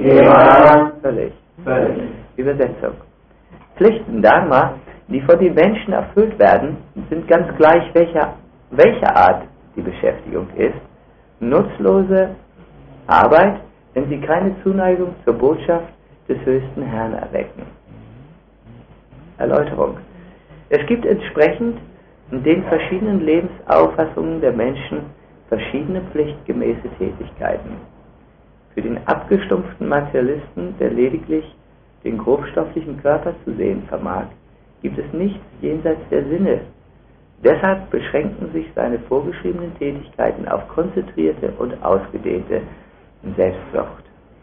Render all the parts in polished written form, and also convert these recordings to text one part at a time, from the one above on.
Völlig. Übersetzung. Pflichten, Dharma, die von den Menschen erfüllt werden, sind ganz gleich welcher Art die Beschäftigung ist, nutzlose Arbeit, wenn sie keine Zuneigung zur Botschaft des höchsten Herrn erwecken. Erläuterung. Es gibt entsprechend den verschiedenen Lebensauffassungen der Menschen verschiedene pflichtgemäße Tätigkeiten. Für den abgestumpften Materialisten, der lediglich den grobstofflichen Körper zu sehen vermag, gibt es nichts jenseits der Sinne. Deshalb beschränken sich seine vorgeschriebenen Tätigkeiten auf konzentrierte und ausgedehnte Selbstsucht.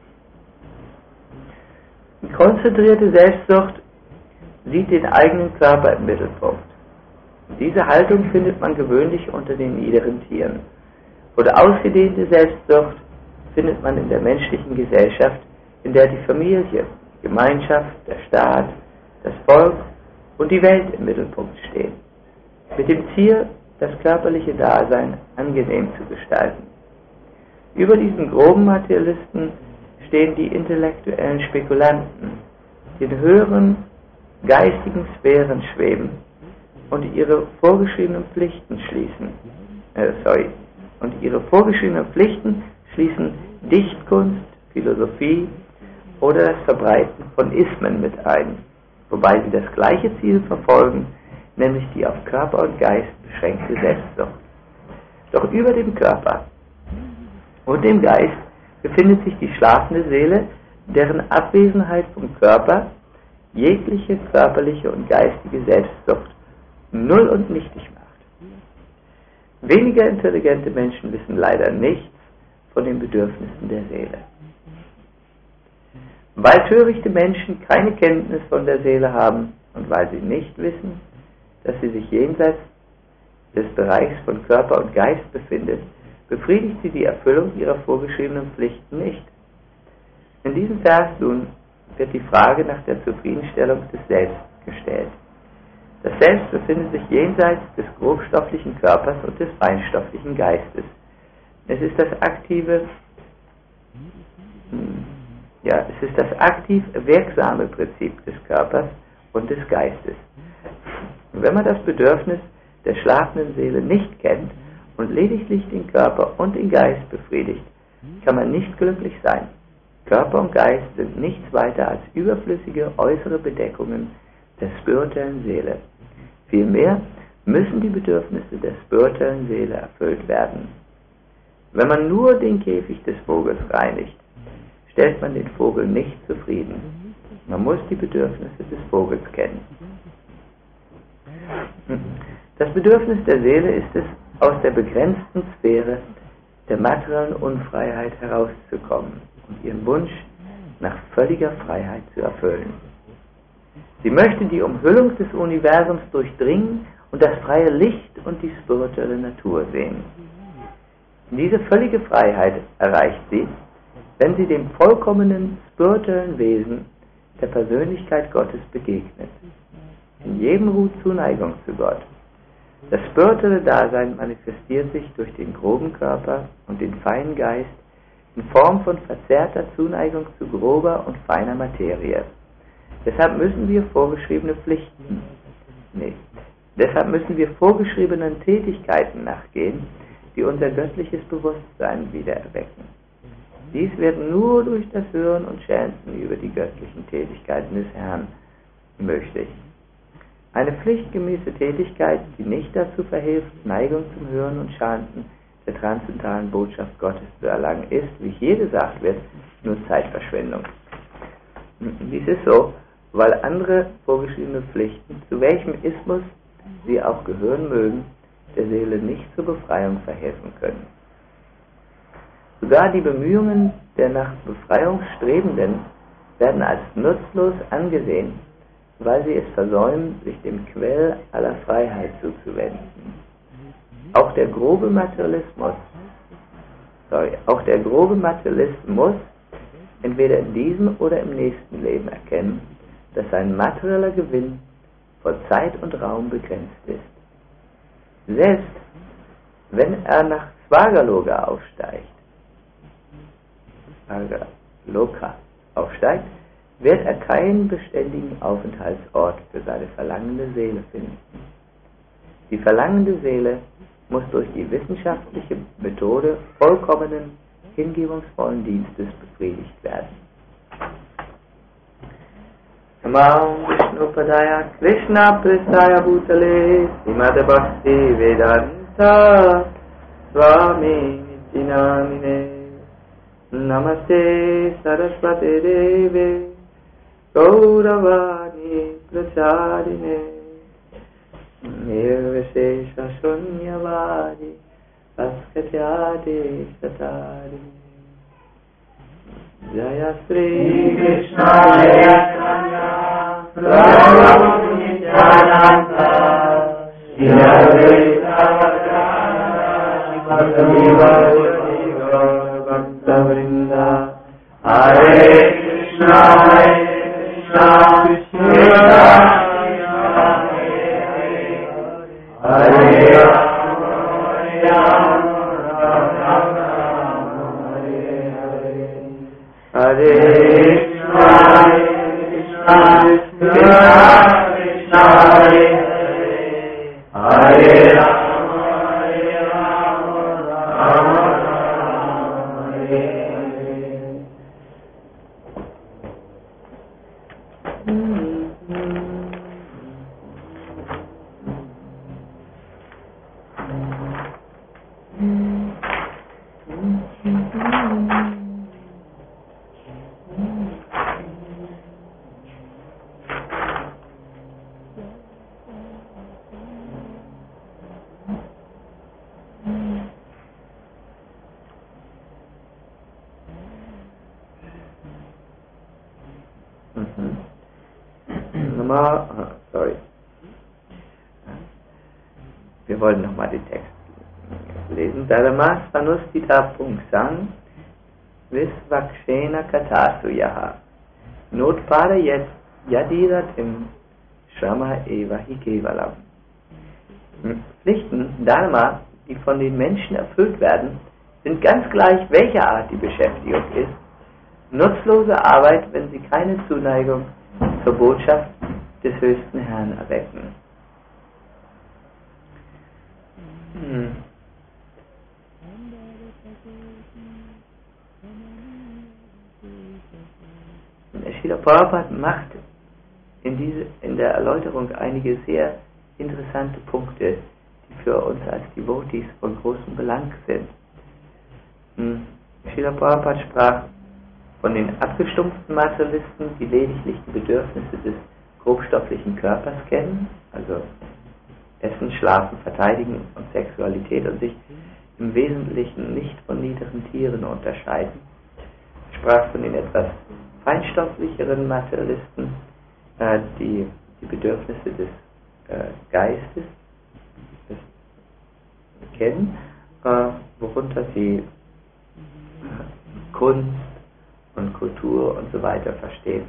Die konzentrierte Selbstsucht sieht den eigenen Körper im Mittelpunkt. Diese Haltung findet man gewöhnlich unter den niederen Tieren. Und ausgedehnte Selbstsucht findet man in der menschlichen Gesellschaft, in der die Familie, die Gemeinschaft, der Staat, das Volk und die Welt im Mittelpunkt stehen, mit dem Ziel, das körperliche Dasein angenehm zu gestalten. Über diesen groben Materialisten stehen die intellektuellen Spekulanten, die in höheren geistigen Sphären schweben und ihre vorgeschriebenen Pflichten schließen Dichtkunst, Philosophie oder das Verbreiten von Ismen mit ein, wobei sie das gleiche Ziel verfolgen, nämlich die auf Körper und Geist beschränkte Selbstsucht. Doch über dem Körper und dem Geist befindet sich die schlafende Seele, deren Abwesenheit vom Körper jegliche körperliche und geistige Selbstsucht null und nichtig macht. Weniger intelligente Menschen wissen leider nichts von den Bedürfnissen der Seele. Weil törichte Menschen keine Kenntnis von der Seele haben und weil sie nicht wissen, dass sie sich jenseits des Bereichs von Körper und Geist befindet, befriedigt sie die Erfüllung ihrer vorgeschriebenen Pflichten nicht. In diesem Vers nun wird die Frage nach der Zufriedenstellung des Selbst gestellt. Das Selbst befindet sich jenseits des grobstofflichen Körpers und des feinstofflichen Geistes. Es ist das aktiv wirksame Prinzip des Körpers und des Geistes. Und wenn man das Bedürfnis der schlafenden Seele nicht kennt und lediglich den Körper und den Geist befriedigt, kann man nicht glücklich sein. Körper und Geist sind nichts weiter als überflüssige äußere Bedeckungen der spirituellen Seele. Vielmehr müssen die Bedürfnisse der spirituellen Seele erfüllt werden. Wenn man nur den Käfig des Vogels reinigt, stellt man den Vogel nicht zufrieden. Man muss die Bedürfnisse des Vogels kennen. Das Bedürfnis der Seele ist es, aus der begrenzten Sphäre der materiellen Unfreiheit herauszukommen und ihren Wunsch nach völliger Freiheit zu erfüllen. Sie möchte die Umhüllung des Universums durchdringen und das freie Licht und die spirituelle Natur sehen. Diese völlige Freiheit erreicht sie, wenn sie dem vollkommenen spirituellen Wesen der Persönlichkeit Gottes begegnet. In jedem ruht Zuneigung zu Gott. Das spirituelle Dasein manifestiert sich durch den groben Körper und den feinen Geist in Form von verzerrter Zuneigung zu grober und feiner Materie. Deshalb müssen wir vorgeschriebenen Tätigkeiten nachgehen, die unser göttliches Bewusstsein wiedererwecken. Dies wird nur durch das Hören und Chanten über die göttlichen Tätigkeiten des Herrn möglich. Eine pflichtgemäße Tätigkeit, die nicht dazu verhilft, Neigung zum Hören und Chanten der transzendentalen Botschaft Gottes zu erlangen, ist, wie hier gesagt wird, nur Zeitverschwendung. Dies ist so, weil andere vorgeschriebene Pflichten, zu welchem Ismus sie auch gehören mögen, der Seele nicht zur Befreiung verhelfen können. Sogar die Bemühungen der nach Befreiung Strebenden werden als nutzlos angesehen, weil sie es versäumen, sich dem Quell aller Freiheit zuzuwenden. Auch der grobe Materialist muss entweder in diesem oder im nächsten Leben erkennen, dass sein materieller Gewinn vor Zeit und Raum begrenzt ist. Selbst wenn er nach Svargaloka aufsteigt, aufsteigt, wird er keinen beständigen Aufenthaltsort für seine verlangende Seele finden. Die verlangende Seele muss durch die wissenschaftliche Methode vollkommenen, hingebungsvollen Dienstes befriedigt werden. Namah Vishnu Padaya Krishna Prestaya Bhutale Srimad Bhakti Vedanta Swami Nityanamine Namaste Saraswate Deve Gauravani Pracharine Nirvishesha Shunyavadi Askatyade Satari Jaya Sri Krishna Jaya Radha Nityananda Bhakta Vrinda Hare Krishna Krishna Krishna Hare Wir wollen nochmal den Text lesen. Dharmas Panustita Pungsang Visvakshena Katasuyaha Notpada Yet Yadiratim Shrama Eva Hikevalam. Pflichten, Dharma, die von den Menschen erfüllt werden, sind ganz gleich, welcher Art die Beschäftigung ist, nutzlose Arbeit, wenn sie keine Zuneigung zur Botschaft des höchsten Herrn erwecken. Srila Prabhupada macht in der Erläuterung einige sehr interessante Punkte, die für uns als Devotees von großem Belang sind. Srila Prabhupada sprach von den abgestumpften Materialisten, die lediglich die Bedürfnisse des grobstofflichen Körpers kennen, also Essen, Schlafen, Verteidigen und Sexualität und sich im Wesentlichen nicht von niederen Tieren unterscheiden. Er sprach von den etwas feinstofflicheren Materialisten, die die Bedürfnisse des Geistes kennen, worunter sie Kunst und Kultur und so weiter verstehen.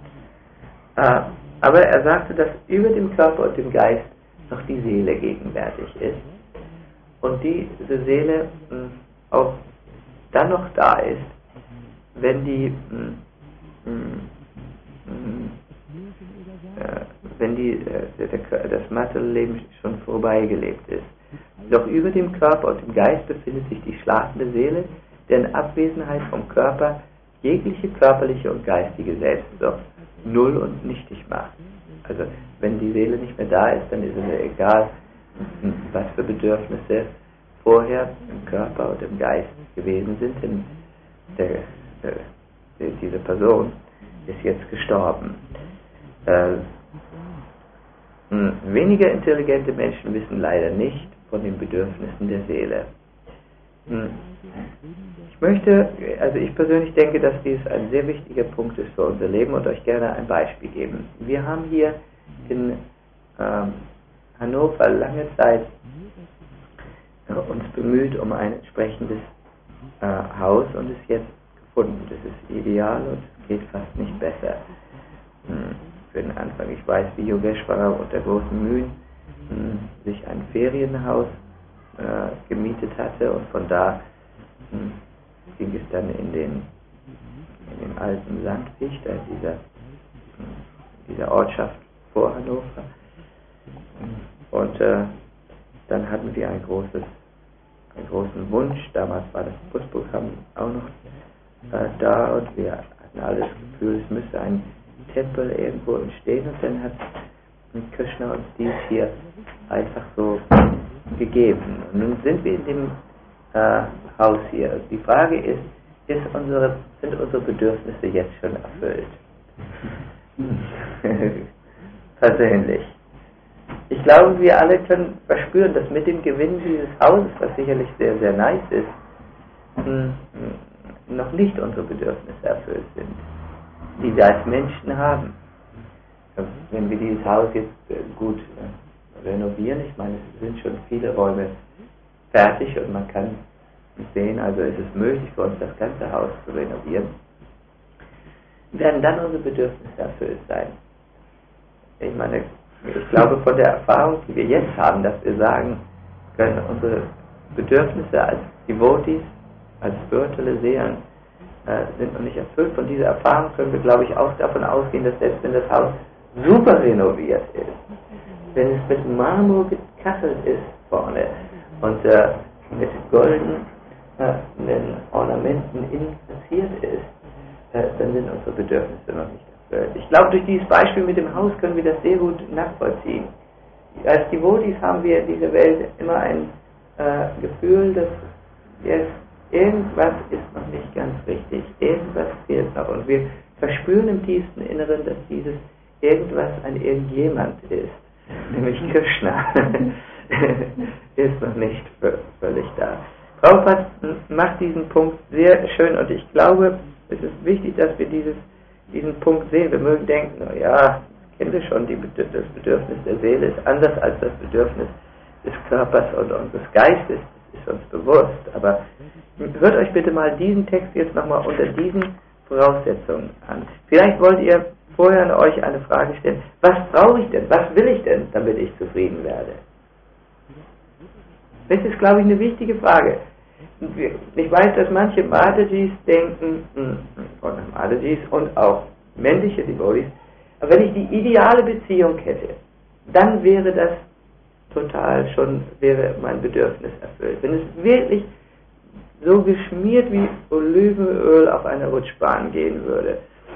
Aber er sagte, dass über dem Körper und dem Geist noch die Seele gegenwärtig ist und diese Seele auch dann noch da ist, wenn das materielle Leben schon vorbeigelebt ist. Doch über dem Körper und dem Geist befindet sich die schlafende Seele, deren Abwesenheit vom Körper jegliche körperliche und geistige Selbstsucht null und nichtig macht. Also wenn die Seele nicht mehr da ist, dann ist es ja egal, was für Bedürfnisse vorher im Körper und im Geist gewesen sind, denn diese Person ist jetzt gestorben. Weniger intelligente Menschen wissen leider nicht von den Bedürfnissen der Seele. Ich persönlich denke, dass dies ein sehr wichtiger Punkt ist für unser Leben und euch gerne ein Beispiel geben. Wir haben hier in Hannover lange Zeit uns bemüht um ein entsprechendes Haus und es jetzt gefunden. Das ist ideal und es geht fast nicht besser. Für den Anfang. Ich weiß, wie Yogeshwara unter großen Mühen sich ein Ferienhaus gemietet hatte und von da ging es dann in den in dem alten Sandwich, da dieser Ortschaft vor Hannover. Und dann hatten wir einen großen Wunsch. Damals war das Busprogramm auch noch da und wir hatten alle das Gefühl, es müsste ein Tempel irgendwo entstehen. Und dann hat Krishna uns dies hier einfach so gegeben. Und nun sind wir in dem Haus hier. Die Frage ist, sind unsere Bedürfnisse jetzt schon erfüllt? Persönlich. Ich glaube, wir alle können verspüren, dass mit dem Gewinn dieses Hauses, was sicherlich sehr, sehr nice ist, noch nicht unsere Bedürfnisse erfüllt sind, die wir als Menschen haben. Wenn wir dieses Haus jetzt gut renovieren, ich meine, es sind schon viele Räume fertig und man kann sehen, also ist es möglich für uns, das ganze Haus zu renovieren, werden dann unsere Bedürfnisse erfüllt sein. Ich meine, ich glaube von der Erfahrung, die wir jetzt haben, dass wir sagen können, unsere Bedürfnisse als Devotees, als spirituelle Seelen sind noch nicht erfüllt. Von dieser Erfahrung können wir, glaube ich, auch davon ausgehen, dass selbst wenn das Haus super renoviert ist, wenn es mit Marmor gekachelt ist vorne und mit goldenen Ornamenten innen verziert ist, dann sind unsere Bedürfnisse noch nicht erfüllt. Ich glaube, durch dieses Beispiel mit dem Haus können wir das sehr gut nachvollziehen. Als Devotees haben wir in dieser Welt immer ein Gefühl, dass irgendwas ist noch nicht ganz richtig, irgendwas fehlt noch. Und wir verspüren im tiefsten Inneren, dass dieses irgendwas ein Irgendjemand ist, nämlich Krishna, ist noch nicht völlig da. Prabhupada macht diesen Punkt sehr schön und ich glaube, es ist wichtig, dass wir diesen Punkt sehen. Wir mögen denken, ja, kennen wir schon, das Bedürfnis der Seele ist anders als das Bedürfnis des Körpers und unseres Geistes, das ist uns bewusst. Aber hört euch bitte mal diesen Text jetzt nochmal unter diesen Voraussetzungen an. Vielleicht wollt ihr vorher an euch eine Frage stellen, was brauche ich denn, was will ich denn, damit ich zufrieden werde? Das ist, glaube ich, eine wichtige Frage. Ich weiß, dass manche Matadjis denken, oder Matadjis und auch männliche Devotees, aber wenn ich die ideale Beziehung hätte, dann wäre das wäre mein Bedürfnis erfüllt. Wenn es wirklich so geschmiert wie Olivenöl auf einer Rutschbahn gehen würde,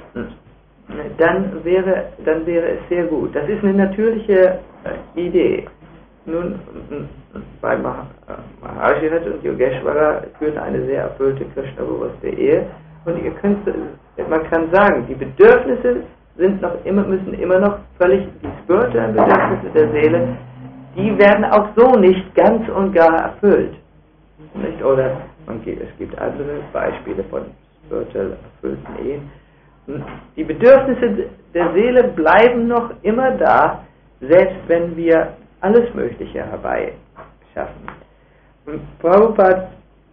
dann wäre es sehr gut. Das ist eine natürliche Idee. Nun, bei Mahashirat und Yogeshwara führen eine sehr erfüllte Krishna-bewusste Ehe und man kann sagen, die Bedürfnisse müssen immer noch völlig, die spirituellen Bedürfnisse der Seele, die werden auch so nicht ganz und gar erfüllt. Nicht? Oder es gibt andere Beispiele von spirituell erfüllten Ehen. Die Bedürfnisse der Seele bleiben noch immer da, selbst wenn wir alles Mögliche herbeischaffen. Und Prabhupada,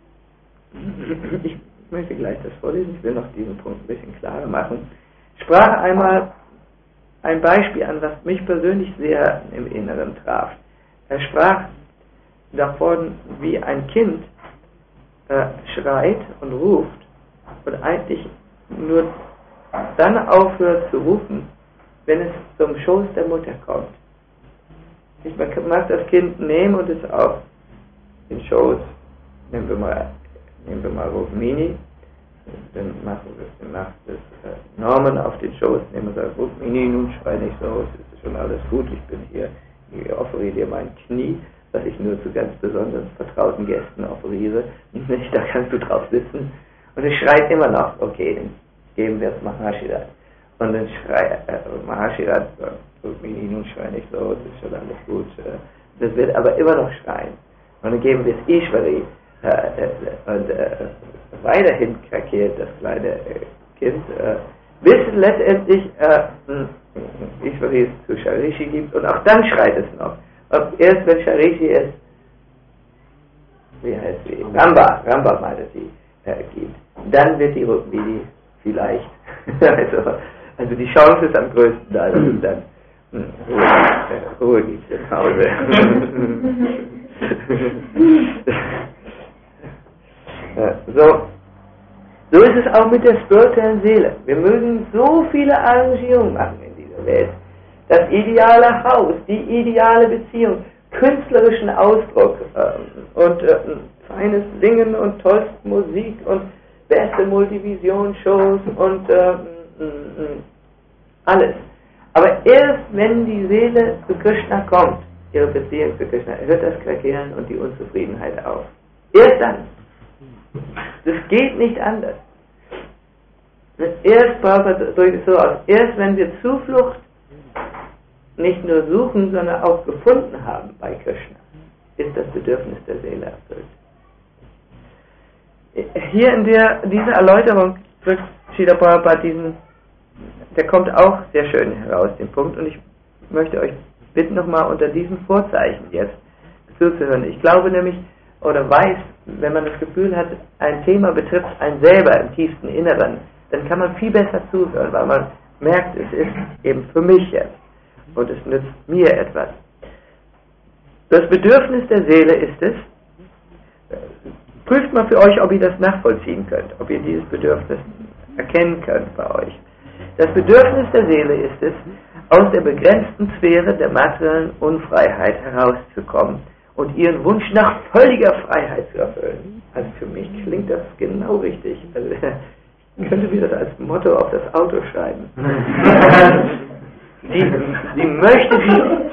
ich möchte gleich das vorlesen, ich will noch diesen Punkt ein bisschen klarer machen, sprach einmal ein Beispiel an, was mich persönlich sehr im Inneren traf. Er sprach davon, wie ein Kind schreit und ruft und eigentlich nur dann aufhört zu rufen, wenn es zum Schoß der Mutter kommt. Man mag das Kind nehmen und es auf den Schoß, nehmen wir mal Rukmini, dann macht das Norman auf den Schoß, nehmen wir sagen, Rukmini, nun schrei nicht so, es ist schon alles gut, ich bin hier, ich offeriere dir mein Knie, was ich nur zu ganz besonders vertrauten Gästen offeriere, nicht, da kannst du drauf sitzen. Und es schreit immer noch, okay, dann geben wir es Mahashirat. Und dann schreit Mahashirat, Rukmini, nun schrei nicht so, es ist schon alles gut. Das wird aber immer noch schreien. Und dann geben wir es Ishwari. Und weiterhin krakeelt das kleine Kind, bis letztendlich Ishwari es zu Sharishi gibt. Und auch dann schreit es noch. Und erst wenn Sharishi es, Ramba meinte sie, gibt, dann wird die Rukmini vielleicht, also die Chance ist am größten da, dass es dann Ruhe gibt im Hause. So, So ist es auch mit der spirituellen Seele. Wir mögen so viele Arrangierungen machen in dieser Welt. Das ideale Haus, die ideale Beziehung, künstlerischen Ausdruck und feines Singen und tollste Musik und beste Multivision-Shows und alles. Aber erst wenn die Seele zu Krishna kommt, ihre Beziehung zu Krishna, hört das Krakeelen und die Unzufriedenheit auf. Erst dann. Das geht nicht anders. Erst drücke ich so aus. Erst wenn wir Zuflucht nicht nur suchen, sondern auch gefunden haben bei Krishna, ist das Bedürfnis der Seele erfüllt. Hier in dieser Erläuterung drückt Srila Prabhupada der kommt auch sehr schön heraus, den Punkt, und ich möchte euch bitten, nochmal unter diesem Vorzeichen jetzt zuzuhören. Ich glaube nämlich, oder weiß, wenn man das Gefühl hat, ein Thema betrifft einen selber im tiefsten Inneren, dann kann man viel besser zuhören, weil man merkt, es ist eben für mich jetzt und es nützt mir etwas. Das Bedürfnis der Seele ist es, prüft mal für euch, ob ihr das nachvollziehen könnt, ob ihr dieses Bedürfnis erkennen könnt bei euch. Das Bedürfnis der Seele ist es, aus der begrenzten Sphäre der materiellen Unfreiheit herauszukommen und ihren Wunsch nach völliger Freiheit zu erfüllen. Also für mich klingt das genau richtig. Also ich könnte mir das als Motto auf das Auto schreiben. Sie möchte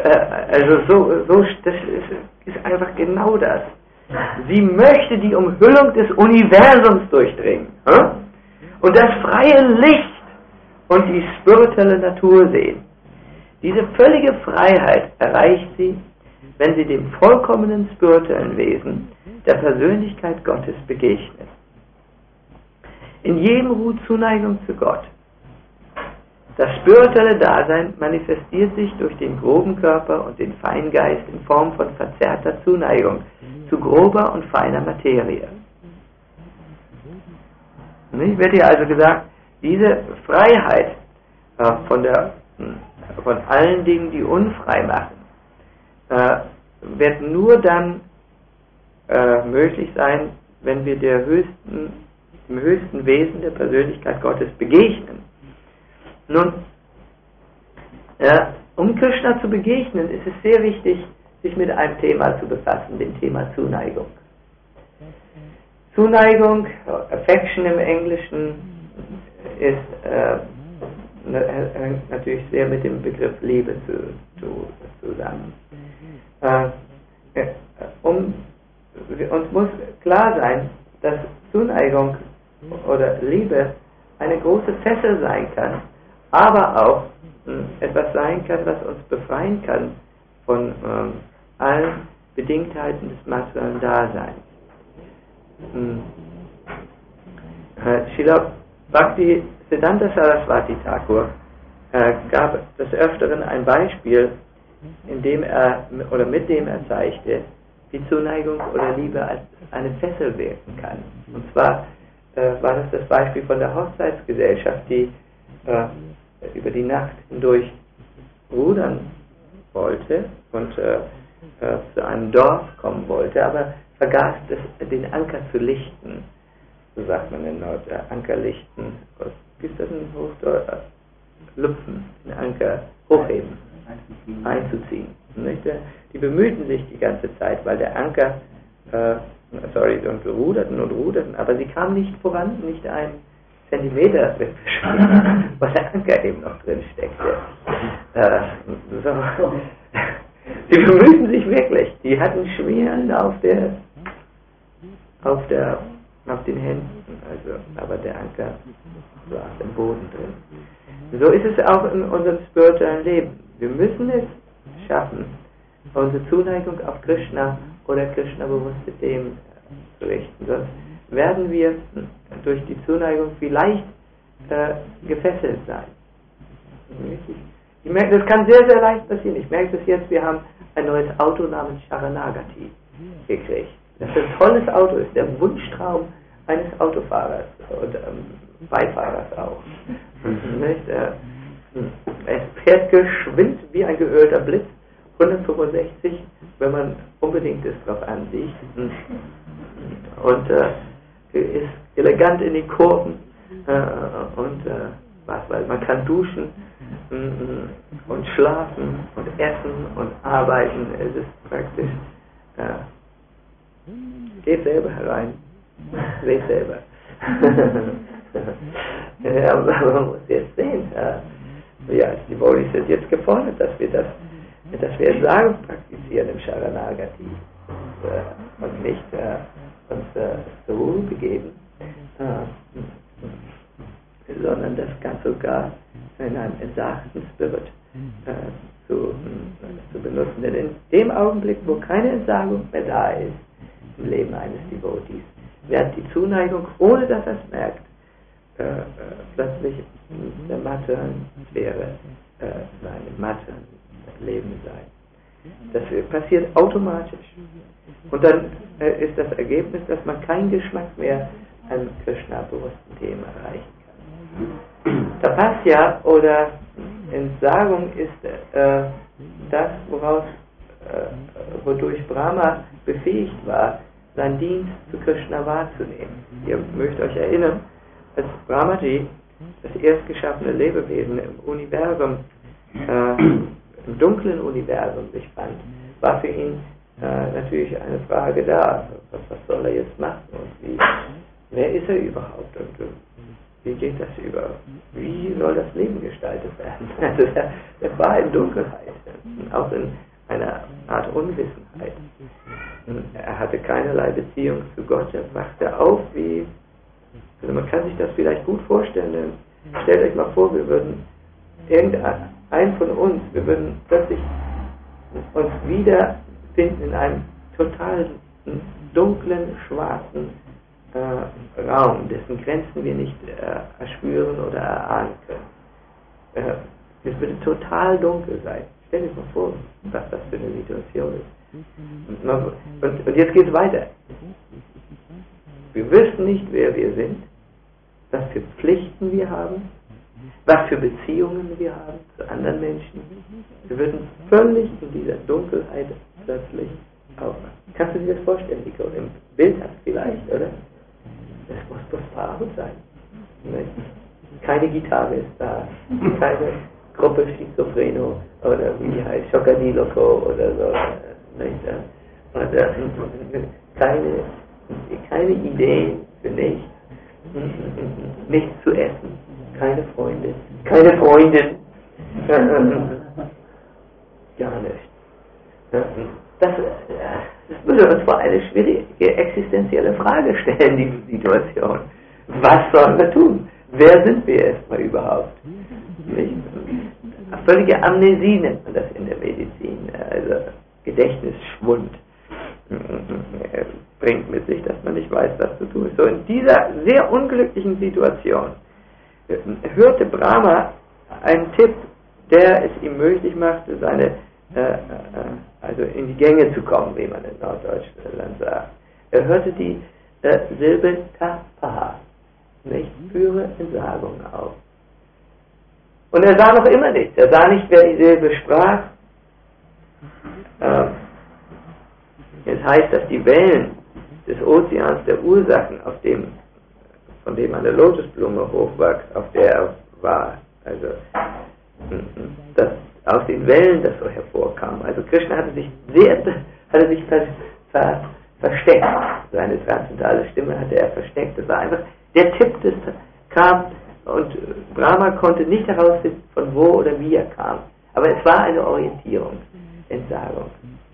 das ist einfach genau das. Sie möchte die Umhüllung des Universums durchdringen und das freie Licht und die spirituelle Natur sehen. Diese völlige Freiheit erreicht sie, wenn sie dem vollkommenen spirituellen Wesen, der Persönlichkeit Gottes, begegnet. In jedem ruht Zuneigung zu Gott. Das spirituelle Dasein manifestiert sich durch den groben Körper und den Feingeist in Form von verzerrter Zuneigung zu grober und feiner Materie. Nicht? Wird hier also gesagt, diese Freiheit von allen Dingen, die unfrei machen, wird nur dann möglich sein, wenn wir dem höchsten Wesen der Persönlichkeit Gottes begegnen. Nun, um Krishna zu begegnen, ist es sehr wichtig, sich mit einem Thema zu befassen, dem Thema Zuneigung. Zuneigung, Affection im Englischen, hängt natürlich sehr mit dem Begriff Liebe zusammen. Uns muss klar sein, dass Zuneigung oder Liebe eine große Fessel sein kann, aber auch etwas sein kann, was uns befreien kann von allen Bedingtheiten des materiellen Daseins. Srila Bhakti Siddhanta Saraswati Thakur gab des Öfteren ein Beispiel, mit dem er zeigte, wie Zuneigung oder Liebe als eine Fessel wirken kann. Und zwar war das Beispiel von der Hochzeitsgesellschaft, die über die Nacht hindurch rudern wollte und zu einem Dorf kommen wollte, aber vergaß den Anker zu lichten. So sagt man in Nord, Anker lichten. Gibt es das in Hochdeutsch? Lupfen, den Anker hochheben, einzuziehen. Nicht? Die bemühten sich die ganze Zeit, weil der Anker, und ruderten, aber sie kamen nicht voran, nicht einen Zentimeter, weil der Anker eben noch drin steckte. Sie bemühten sich wirklich. Die hatten Schmieren auf den Händen, aber der Anker war im Boden drin. So ist es auch in unserem spirituellen Leben. Wir müssen es schaffen, unsere Zuneigung auf Krishna oder Krishna-bewusste Themen zu richten. Sonst werden wir durch die Zuneigung vielleicht gefesselt sein. Ich merke, das kann sehr, sehr leicht passieren. Ich merke das jetzt, wir haben ein neues Auto namens Sharanagati gekriegt. Das ein tolles Auto ist, der Wunschtraum eines Autofahrers und Beifahrers auch. Es fährt geschwind wie ein geölter Blitz, 165, wenn man unbedingt es drauf ansieht. Und ist elegant in die Kurven und man kann duschen und schlafen und essen und arbeiten. Es ist praktisch. Geht selber herein, seht selber. Ja, aber man muss jetzt sehen, ja, die Devotees sind jetzt gefordert, dass wir Entsagung praktizieren im Sharanagati und nicht uns zur Ruhe begeben, sondern das ganz sogar in einem entsagten Spirit zu benutzen. Denn in dem Augenblick, wo keine Entsagung mehr da ist im Leben eines Devotees, wird die Zuneigung, ohne dass er es merkt, plötzlich der Materialen-Sphäre sein, im Materialen-Leben sein. Das passiert automatisch. Und dann ist das Ergebnis, dass man keinen Geschmack mehr an Krishna-bewussten Themen erreichen kann. Tapasya oder Entsagung ist das, wodurch Brahma befähigt war, seinen Dienst zu Krishna wahrzunehmen. Ihr mögt euch erinnern, als Brahmaji, das erst geschaffene Lebewesen im Universum, im dunklen Universum sich fand, war für ihn natürlich eine Frage da, was soll er jetzt machen und wer ist er überhaupt und wie geht das über, wie soll das Leben gestaltet werden? Also er war in Dunkelheit, auch in einer Art Unwissenheit. Er hatte keinerlei Beziehung zu Gott, er wachte auf also man kann sich das vielleicht gut vorstellen, stellt euch mal vor, wir würden irgendein von uns, wir würden plötzlich uns wiederfinden in einem total dunklen, schwarzen Raum, dessen Grenzen wir nicht erspüren oder erahnen können. Es würde total dunkel sein. Stell dir mal vor, was das für eine Situation ist. Und jetzt geht es weiter. Wir wüssten nicht, wer wir sind, was für Pflichten wir haben, was für Beziehungen wir haben zu anderen Menschen. Wir würden völlig in dieser Dunkelheit plötzlich aufwachen. Kannst du dir das vorstellen, Nico? Im Bild hast du vielleicht, oder? Das muss profound sein. Nicht? Keine Gitarre ist da, keine Gruppe Schizophreno oder wie die heißt, Chocadiloko oder so. Nicht? Und keine Ideen für nichts. Nichts zu essen, keine Freunde, keine Freundin, gar nicht. Das würde uns vor eine schwierige existenzielle Frage stellen, diese Situation. Was sollen wir tun? Wer sind wir erstmal überhaupt? Nicht? Völlige Amnesie nennt man das in der Medizin, also Gedächtnisschwund bringt mit sich, dass man nicht weiß, was zu tun ist. So in dieser sehr unglücklichen Situation hörte Brahma einen Tipp, der es ihm möglich machte, also in die Gänge zu kommen, wie man in Norddeutschland sagt. Er hörte die Silbe Tapa, nicht? Führe Entsagung auf. Und er sah noch immer nichts. Er sah nicht, wer die Silbe sprach. Es heißt, dass die Wellen des Ozeans der Ursachen, von dem eine Lotusblume hochwächst, auf der er war, also dass aus den Wellen das so hervorkam. Also Krishna hatte sich versteckt. Seine transzendentale Stimme hatte er versteckt. Das war einfach der Tipp, das kam und Brahma konnte nicht herausfinden, von wo oder wie er kam. Aber es war eine Orientierung, Entsagung,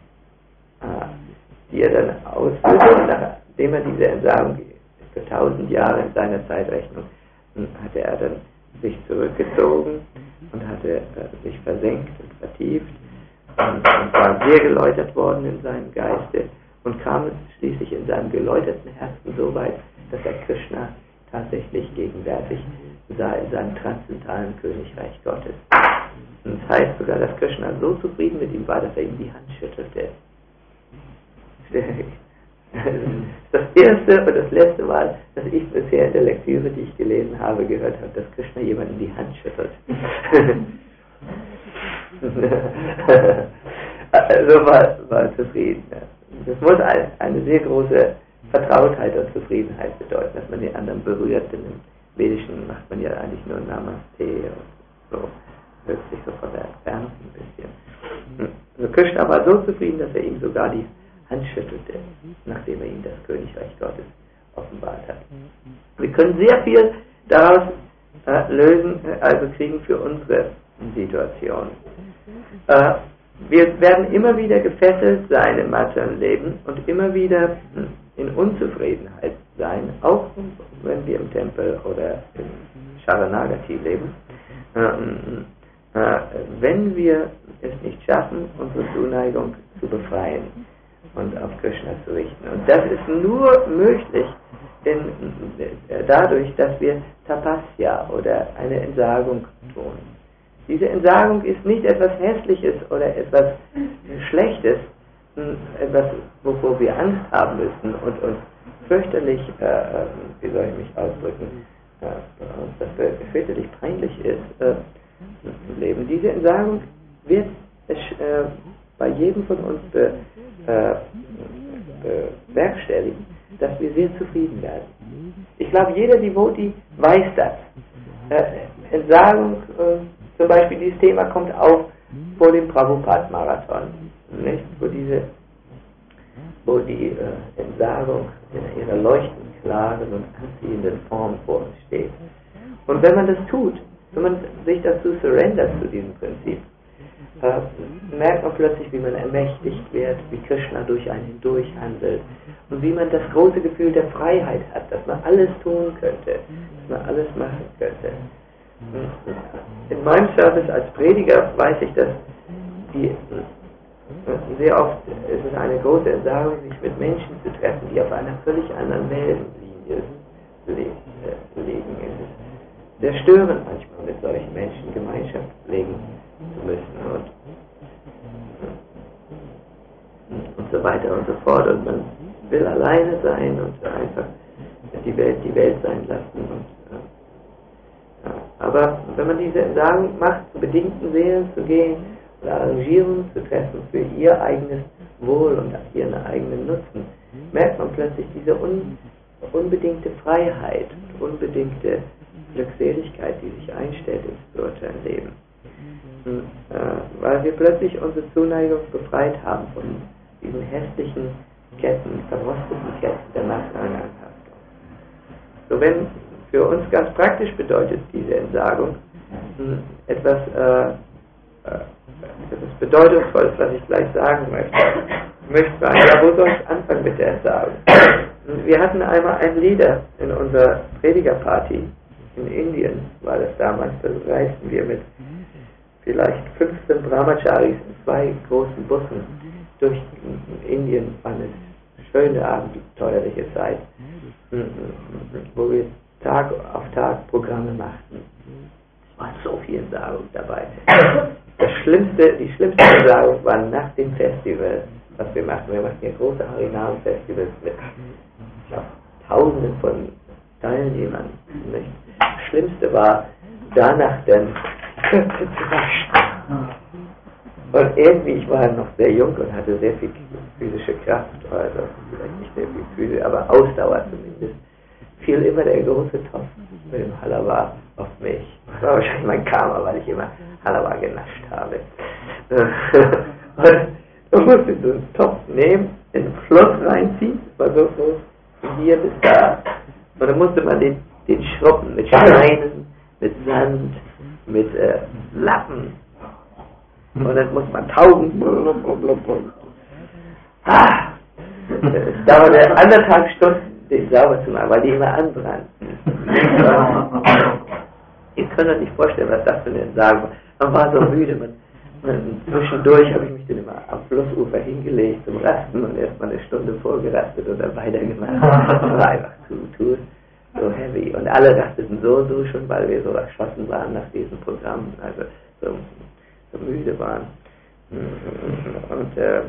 die er dann ausführte. Und nachdem er diese Entsagung für 1000 Jahre in seiner Zeitrechnung hatte er dann sich zurückgezogen und hatte sich versenkt und vertieft und war sehr geläutert worden in seinem Geiste und kam schließlich in seinem geläuterten Herzen so weit, dass er Krishna tatsächlich gegenwärtig sah in seinem transzendentalen Königreich Gottes. Und das heißt sogar, dass Krishna so zufrieden mit ihm war, dass er ihm die Hand schüttelte. Das erste und das letzte Mal, dass ich bisher in der Lektüre, die ich gelesen habe, gehört habe, dass Krishna jemandem die Hand schüttelt. Also war zufrieden. Das muss eine sehr große Vertrautheit und Zufriedenheit bedeuten, dass man den anderen berührt. Denn im Vedischen macht man ja eigentlich nur Namaste und so, hört sich so von der Entfernung ein bisschen. Also Krishna war so zufrieden, dass er ihm sogar die Hand schüttelte, nachdem er ihm das Königreich Gottes offenbart hat. Wir können sehr viel daraus lösen, also kriegen für unsere Situation. Wir werden immer wieder gefesselt sein im materiellen Leben und immer wieder in Unzufriedenheit sein, auch wenn wir im Tempel oder im Sharanagati leben, wenn wir es nicht schaffen, unsere Zuneigung zu befreien und auf Krishna zu richten. Und das ist nur möglich dadurch, dass wir Tapasya oder eine Entsagung tun. Diese Entsagung ist nicht etwas Hässliches oder etwas Schlechtes, etwas, wovor wir Angst haben müssen und uns fürchterlich, wie soll ich mich ausdrücken, das fürchterlich peinlich ist im Leben. Diese Entsagung wird bei jedem von uns bewerkstelligen, dass wir sehr zufrieden werden. Ich glaube, jeder Devotee weiß das. Entsagung, zum Beispiel dieses Thema kommt auf vor dem Prabhupada-Marathon, nicht? Wo die Entsagung in ihrer leuchtend klaren und anziehenden Form vor uns steht. Und wenn man das tut, wenn man sich dazu surrendert zu diesem Prinzip, merkt man plötzlich, wie man ermächtigt wird, wie Krishna durch einen hindurch handelt und wie man das große Gefühl der Freiheit hat, dass man alles tun könnte, dass man alles machen könnte. In meinem Service als Prediger weiß ich, dass sehr oft ist es eine große Entsagung, sich mit Menschen zu treffen, die auf einer völlig anderen Wellenlinie liegen. Es ist sehr störend manchmal, mit solchen Menschen Gemeinschaft pflegen zu müssen und so weiter und so fort. Und man will alleine sein und einfach die Welt sein lassen. Aber wenn man diese Entsagung macht, zu bedingten Seelen zu gehen oder Arrangierungen zu treffen für ihr eigenes Wohl und ihren eigenen Nutzen, merkt man plötzlich diese unbedingte Freiheit und unbedingte Glückseligkeit, die sich einstellt ins spirituelle Leben. Weil wir plötzlich unsere Zuneigung befreit haben von diesen hässlichen Ketten, verrosteten Ketten der materiellen Anhaftung. So, wenn für uns ganz praktisch bedeutet diese Entsagung etwas Bedeutungsvolles, was ich gleich sagen möchte. Ich möchte sagen, ja, wo soll ich anfangen mit der Entsagung? Wir hatten einmal einen Leader in unserer Predigerparty in Indien, war das damals, da reisten wir mit vielleicht 15 Brahmacharis in 2 großen Bussen durch Indien, war eine schöne abenteuerliche Zeit, wo wir Tag auf Tag Programme machten. Es war so viel Entsagung dabei. Die schlimmste Entsagung war nach dem Festival, was wir machten. Wir machten hier große Harinam-Festivals mit, ich glaube, Tausenden von Teilnehmern. Nicht? Das Schlimmste war, danach dann zu waschen. Und irgendwie, ich war noch sehr jung und hatte sehr viel physische Kraft, also vielleicht nicht sehr viel Physik, aber Ausdauer zumindest, fiel immer der große Topf mit dem Halava auf mich. Das war wahrscheinlich mein Karma, weil ich immer Halava genascht habe. Und du musstest so einen Topf nehmen, in den Fluss reinziehen, das war so groß, von hier bis da. Und dann musste man den schrubben mit Steinen, mit Sand, mit Lappen. Und dann muss man tauchen. Es dauerte 1,5 Stunden, den sauber zu machen, weil die immer anbrannten. Ihr könnt euch nicht vorstellen, was das für eine Entsagung war. Man war so müde, zwischendurch habe ich mich dann immer am Flussufer hingelegt zum Rasten und erstmal eine Stunde vorgerastet und dann weitergemacht. Das war einfach so heavy. Und alle rasteten so schon, weil wir so erschossen waren nach diesem Programm, also so müde waren. Und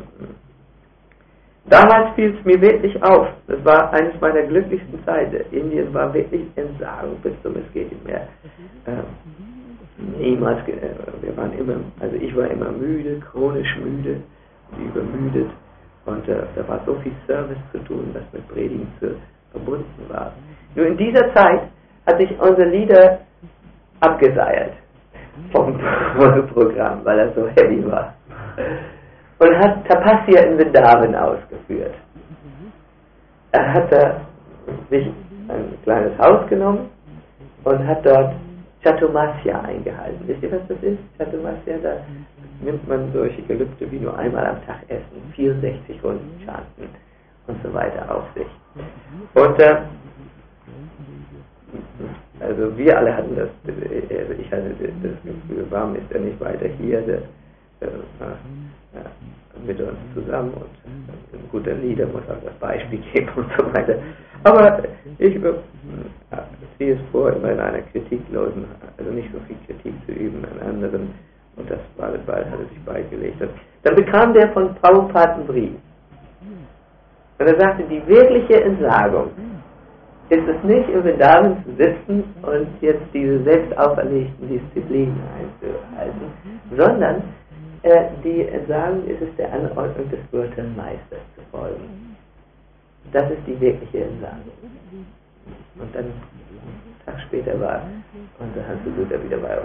damals fiel es mir wirklich auf. Das war eines meiner glücklichsten Zeiten. Indien war wirklich Entsagung bis zum Es geht nicht mehr. Niemals, ich war immer müde, chronisch müde, übermüdet. Und da war so viel Service zu tun, das mit Predigen verbunden war. Nur in dieser Zeit hat sich unser Leader abgeseilt vom Programm, weil er so heavy war. Und hat Tapasya in Vrindavan ausgeführt. Er hat sich ein kleines Haus genommen und hat dort Chaturmasya eingehalten. Wisst ihr, was das ist? Chaturmasya, da nimmt man solche Gelübde wie nur einmal am Tag essen, 64 Runden chanten und so weiter auf sich. Und also wir alle hatten das, ich hatte das Gefühl, warum ist er nicht weiter hier mit uns zusammen, und ein guter Leader muss auch das Beispiel geben und so weiter. Aber ich ziehe es vor, immer in einer kritiklosen, also nicht so viel Kritik zu üben an anderen, und das bald hat er sich beigelegt. Dann bekam der von Prabhupada einen Brief. Und er sagte, die wirkliche Entsagung ist es nicht, in Vrindavan zu sitzen und jetzt diese selbst auferlegten Disziplinen einzuhalten, sondern die Entsagung ist es, der Anordnung des Gurtenmeisters zu folgen. Das ist die wirkliche Entsagung. Und dann, einen Tag später war unser Hans-Luther wieder bei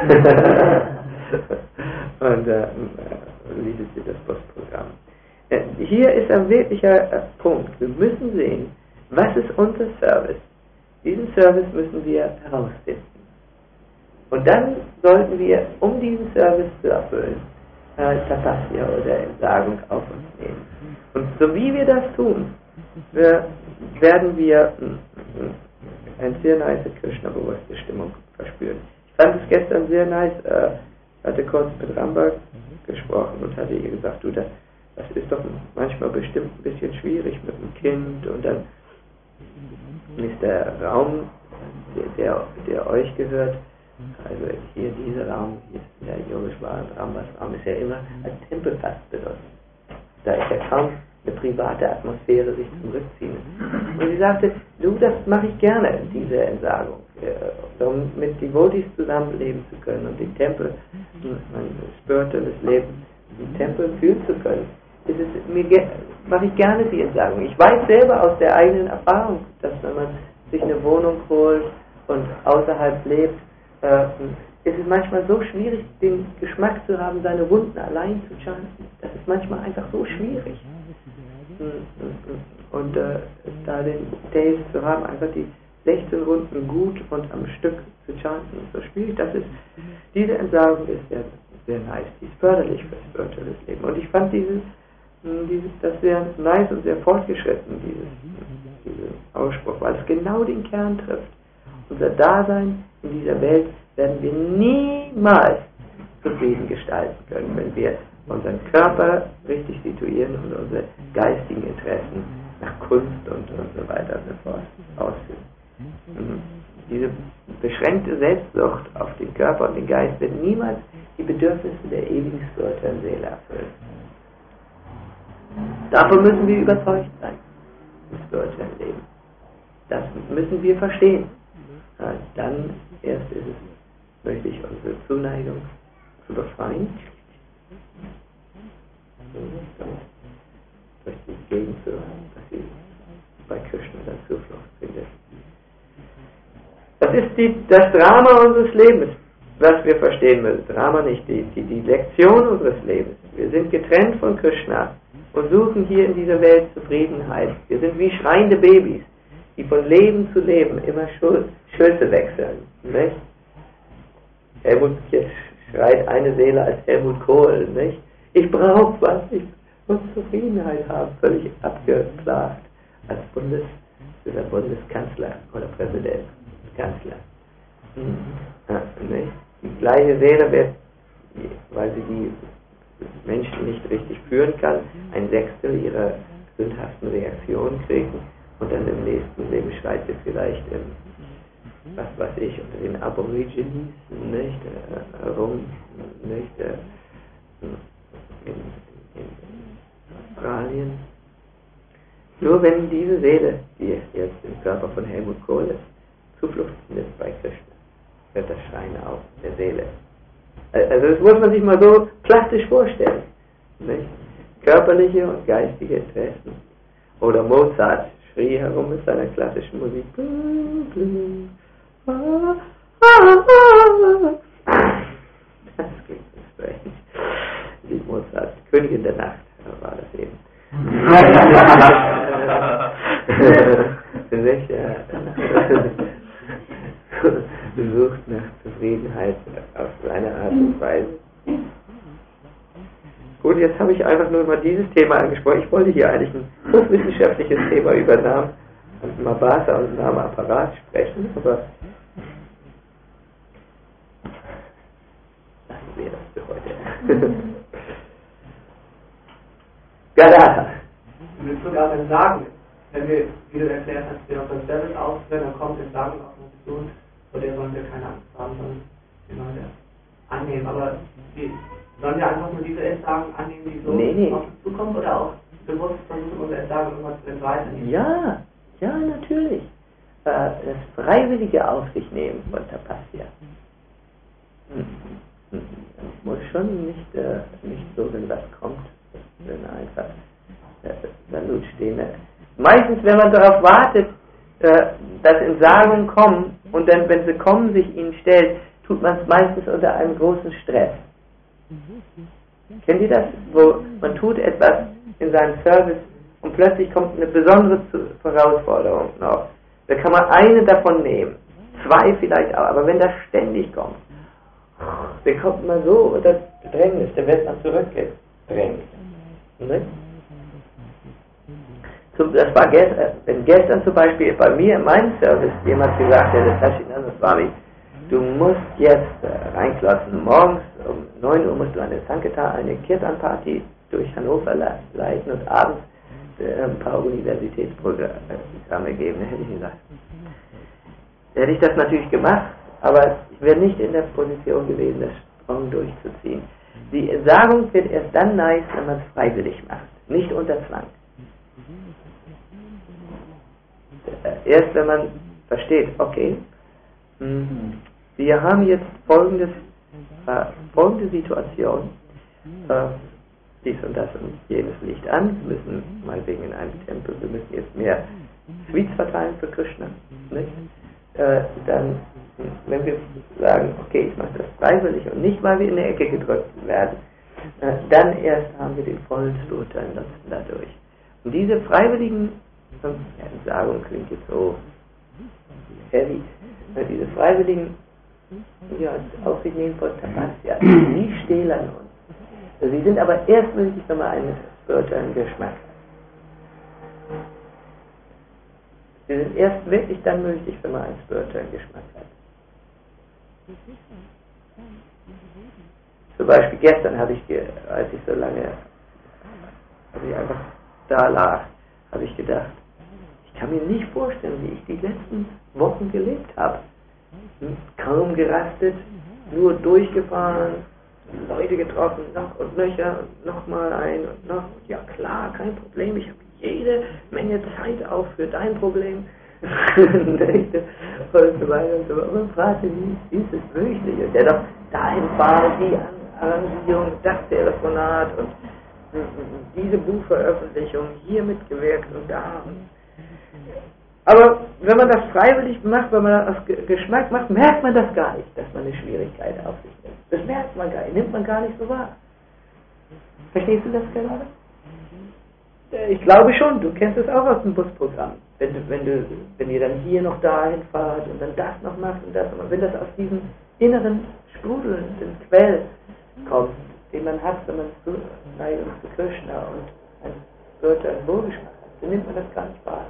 uns. Und liedete das Postprogramm. Hier ist ein wirklicher Punkt. Wir müssen sehen, was ist unser Service? Diesen Service müssen wir herausfinden. Und dann sollten wir, um diesen Service zu erfüllen, Tapasya oder Entsagung auf uns nehmen. Und so wie wir das tun, werden wir eine sehr nice Krishna-bewusste Stimmung verspüren. Ich fand es gestern sehr nice, hatte kurz mit Ramba gesprochen und hatte ihr gesagt, du, das ist doch manchmal bestimmt ein bisschen schwierig mit dem Kind, und dann ist der Raum, der euch gehört, also hier dieser Raum, hier ist der Yogeshwar und Rambas Raum, ist ja immer als Tempel fast benutzt. Da ist ja kaum eine private Atmosphäre, sich zurückziehen. Und sie sagte, du, das mache ich gerne, diese Entsagung, um mit Devotees zusammenleben zu können und den Tempel, mein spirituelles Leben, den Tempel führen zu können. Mache ich gerne die Entsagung. Ich weiß selber aus der eigenen Erfahrung, dass wenn man sich eine Wohnung holt und außerhalb lebt, ist es manchmal so schwierig, den Geschmack zu haben, seine Runden allein zu chanten. Das ist manchmal einfach so schwierig. Und da den Taste zu haben, einfach die 16 Runden gut und am Stück zu chanten, ist so schwierig. Diese Entsagung ist sehr, sehr nice. Die ist förderlich für spirituelles Leben. Und ich fand das sehr nice und sehr fortgeschritten, diesen Ausspruch, weil es genau den Kern trifft. Unser Dasein in dieser Welt werden wir niemals zufrieden gestalten können, wenn wir unseren Körper richtig situieren und unsere geistigen Interessen nach Kunst und so weiter und so fort ausführen. Diese beschränkte Selbstsucht auf den Körper und den Geist wird niemals die Bedürfnisse der ewigen spirituellen Seele erfüllen. Davon müssen wir überzeugt sein im spirituellen Leben. Das müssen wir verstehen. Dann erst ist es möglich, unsere Zuneigung zu befreien, durch die Gegend zu hören, dass sie bei Krishna dann Zuflucht findet. Das ist das Drama unseres Lebens, was wir verstehen müssen. Drama nicht, die Lektion unseres Lebens. Wir sind getrennt von Krishna und suchen hier in dieser Welt Zufriedenheit. Wir sind wie schreiende Babys, die von Leben zu Leben immer Schürze wechseln. Nicht? Jetzt schreit eine Seele als Helmut Kohl. Nicht? Ich brauche was, ich muss Zufriedenheit haben, völlig abgeplagt als Bundeskanzler oder Präsident, Kanzler. Nicht? Die gleiche Seele wird, weil sie die Menschen nicht richtig führen kann, ein Sechstel ihrer sündhaften Reaktionen kriegen, und dann im nächsten Leben schreit sie vielleicht was weiß ich, unter den Aborigines, nicht, rum, nicht, in Australien. Nur wenn diese Seele, die jetzt im Körper von Helmut Kohl ist, Zuflucht findet bei Krishna, hört das Schreien auf der Seele. Also das muss man sich mal so plastisch vorstellen. Nicht? körperliche und geistige Interessen. Oder Mozart schrie herum mit seiner klassischen Musik. Das klingt so strange. Die Mozart, Königin der Nacht, war das eben. Sucht nach Zufriedenheit auf seine Art und Weise. Gut, jetzt habe ich einfach nur mal dieses Thema angesprochen. Ich wollte hier eigentlich ein hochwissenschaftliches Thema über Namen und Mabasa und Namenapparat sprechen, aber lassen wir das für heute. Gadata. In Bezug auf ein Sagen, wenn wir, wie du erklärt hast, wir auf das Service ausführen, dann kommt das Sagen auf eine Person, vor der sollen wir keine Angst haben, sondern wir sollen das annehmen. Aber sollen wir einfach nur diese Esssagen annehmen, die so auf uns zukommen, oder auch bewusst versuchen, unsere Esssagen irgendwann zu entweisen? Ja, natürlich. Das freiwillige Auf sich nehmen von Tapasya. Man muss schon nicht so, wenn was kommt, wenn einfach Salut stehen. Meistens, wenn man darauf wartet, dass Entsagungen kommen und dann, wenn sie kommen, sich ihnen stellt, tut man es meistens unter einem großen Stress. Kennt ihr das? Wo man tut etwas in seinem Service und plötzlich kommt eine besondere Herausforderung noch. Da kann man eine davon nehmen, 2 vielleicht auch, aber wenn das ständig kommt, dann kommt man so unter Bedrängnis, dann wird man zurückgedrängt. Ne? Das war gestern zum Beispiel bei mir in meinem Service jemand gesagt, der Sachinanda Swami, du musst jetzt reinklotzen. Morgens um 9 Uhr musst du eine Sankirtan, eine Kirtan-Party durch Hannover leiten und abends ein paar Universitätsprogramme geben. Da hätte ich gesagt, hätte ich das natürlich gemacht, aber ich wäre nicht in der Position gewesen, das streng durchzuziehen. Die Entsagung wird erst dann nice, wenn man es freiwillig macht, nicht unter Zwang. Erst wenn man versteht, okay, wir haben jetzt folgende Situation, dies und das und jenes liegt an, wir müssen meinetwegen in einem Tempel, wir müssen jetzt mehr Sweets verteilen für Krishna, nicht? Dann, wenn wir sagen, okay, ich mache das freiwillig und nicht, weil wir in der Ecke gedrückt werden, dann erst haben wir den vollen spirituellen Nutzen dadurch. Und diese freiwilligen, Entsagung klingt jetzt so heavy, diese freiwilligen auf sich nehmen von Tapasya, die stählern uns. Sie sind aber erst möglich, wenn man einen spirituellen Geschmack hat. Sie sind erst wirklich dann möglich, wenn man einen spirituellen Geschmack hat. Zum Beispiel gestern habe ich, als ich so lange, als ich einfach da lag, habe ich gedacht, ich kann mir nicht vorstellen, wie ich die letzten Wochen gelebt habe. Kaum gerastet, nur durchgefahren, Leute getroffen, noch und nöcher, und noch mal ein und noch. Ja klar, kein Problem, ich habe jede Menge Zeit auch für dein Problem. Und so weiter und so fort. Und man fragte, wie ist es möglich? Und der doch dahin fahren, die Arrangierung, das Telefonat und diese Buchveröffentlichung, hier mitgewirkt und da. Aber wenn man das freiwillig macht, wenn man das aus Geschmack macht, merkt man das gar nicht, dass man eine Schwierigkeit auf sich nimmt. Das merkt man gar nicht, nimmt man gar nicht so wahr. Verstehst du das gerade? Ich glaube schon, du kennst es auch aus dem Busprogramm. Wenn ihr dann hier noch dahin fahrt und dann das noch macht und das, und wenn das aus diesem inneren sprudelnden Quell kommt, den man hat, wenn man zu Neigung zu Krishna und einen spirituellen Wohlgeschmack hat, dann nimmt man das gar nicht wahr.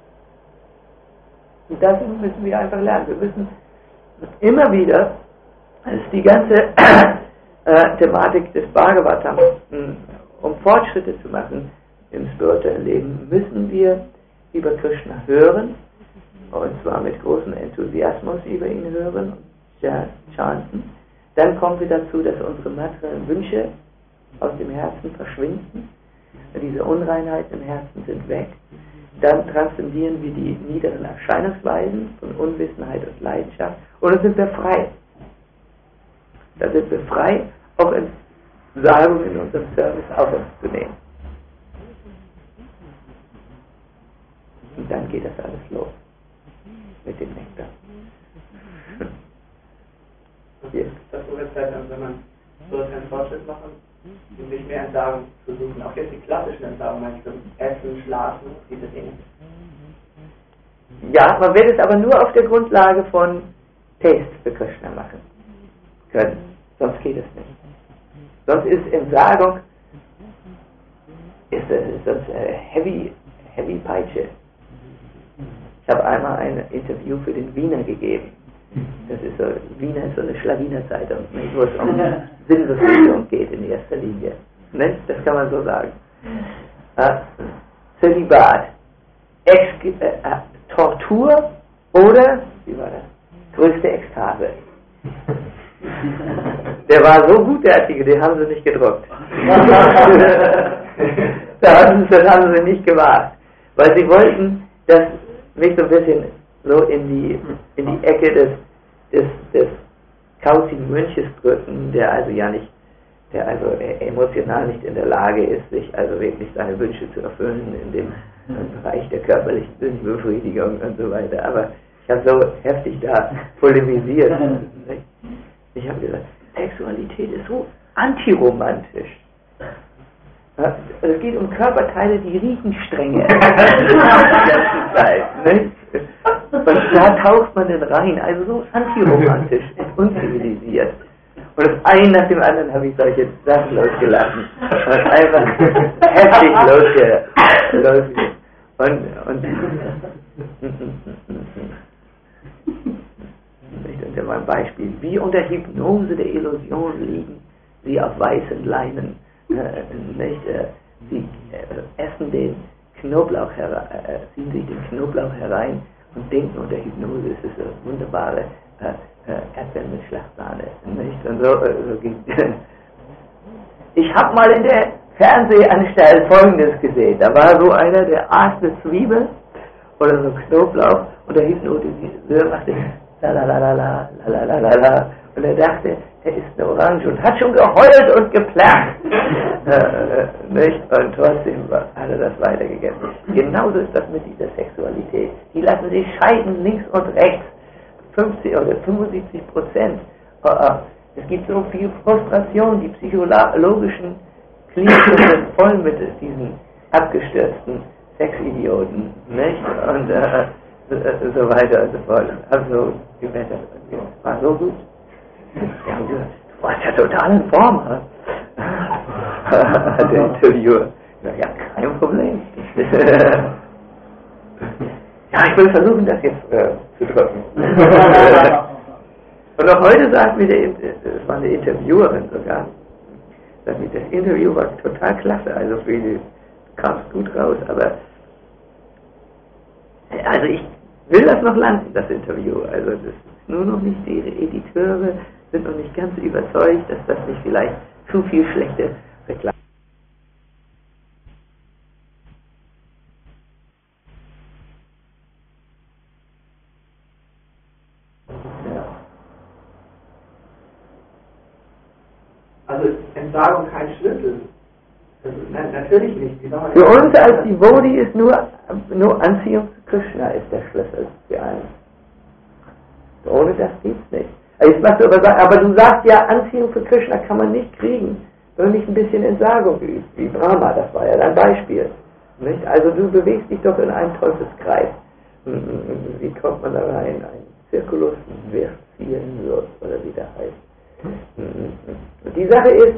Und das müssen wir einfach lernen. Wir müssen immer wieder, das ist die ganze Thematik des Bhagavatam, um Fortschritte zu machen im spirituellen Leben, müssen wir über Krishna hören, und zwar mit großem Enthusiasmus über ihn hören und chanten. Dann kommen wir dazu, dass unsere materiellen Wünsche aus dem Herzen verschwinden. Diese Unreinheiten im Herzen sind weg. Dann transzendieren wir die niederen Erscheinungsweisen von Unwissenheit und Leidenschaft und dann sind wir frei. Dann sind wir frei, auch Entsagung in unserem Service auf uns zu nehmen. dann geht das alles los mit dem Nektar. Das wird Zeit, wenn man so einen Fortschritt machen, und sich mehr Entsagung zu suchen. Auch jetzt die klassischen Entsagungen, manchmal Essen, Schlafen, diese Dinge. Ja, man wird es aber nur auf der Grundlage von Taste für Krishna machen können. Sonst geht es nicht. Sonst ist Entsagung sonst heavy Peitsche. Ich habe einmal ein Interview für den Wiener gegeben. Das ist so, Wiener ist so eine Schlawiner-Zeitung, wo es um Sinnbefriedigung geht in erster Linie. Ne? Das kann man so sagen. Zölibat, Tortur oder, wie war das? Größte Ekstase. Der war so gut, der Artikel, den haben sie nicht gedruckt. Das haben sie nicht gemacht. Weil sie wollten, dass mich so ein bisschen so in die Ecke des kauzigen Mönches drücken, der also emotional nicht in der Lage ist, sich also wirklich seine Wünsche zu erfüllen in dem Bereich der körperlichen Sinnbefriedigung und so weiter. Aber ich habe so heftig da polemisiert. Ich habe gesagt, Sexualität ist so antiromantisch. Es geht um Körperteile, die riechen strenge. Die ganze Zeit, nicht? Und da taucht man dann rein, also so antiromantisch, unzivilisiert. Und auf einen nach dem anderen habe ich solche Sachen losgelassen. Und einfach heftig losgelassen. Und unter meinem Beispiel, wie unter Hypnose der Illusion liegen sie auf weißen Leinen. Sie essen den Knoblauch ziehen sich den Knoblauch herein und denken unter Hypnose ist es eine wunderbare Erdbeeren mit Schlagsahne. Und so geht ich habe mal in der Fernsehanstalt Folgendes gesehen. Da war so einer, der aß eine Zwiebel oder so Knoblauch und der Hypnotiseur machte la. Und er dachte, er ist eine Orange und hat schon geheult und geplärrt. Nicht? Und trotzdem hat er das weitergegessen. Genauso ist das mit dieser Sexualität. Die lassen sich scheiden, links und rechts. 50 oder 75%. Es gibt so viel Frustration, die psychologischen Kliniken sind voll mit diesen abgestürzten Sexidioten. Nicht? Und so weiter und so fort. Also, gewettert. War so gut. Die haben gesagt, du warst ja total in Form. Der Interviewer. Ja, kein Problem. Ja, ich will versuchen, das jetzt zu drücken. Und auch heute sagt mir das war eine Interviewerin sogar, sagt mir, das Interview war total klasse, also du kamst gut raus, aber also ich will das noch landen, das Interview, also das ist nur noch nicht, die Editeure sind noch nicht ganz überzeugt, dass das nicht vielleicht zu viel schlechte Reklame. Also Entsagung kein Schlüssel. Das ist natürlich nicht. Für uns als Devotee ist nur Anziehung zu Krishna ist der Schlüssel für einen. Ohne das geht's nicht. Jetzt machst du aber du sagst ja, Anziehung für Krishna kann man nicht kriegen, wenn man nicht ein bisschen Entsagung übt, wie Brahma, das war ja dein Beispiel. Nicht? Also du bewegst dich doch in einem Teufelskreis. Wie kommt man da rein? Ein Zirkulus, ein Virtuos, oder wie der heißt. Die Sache ist,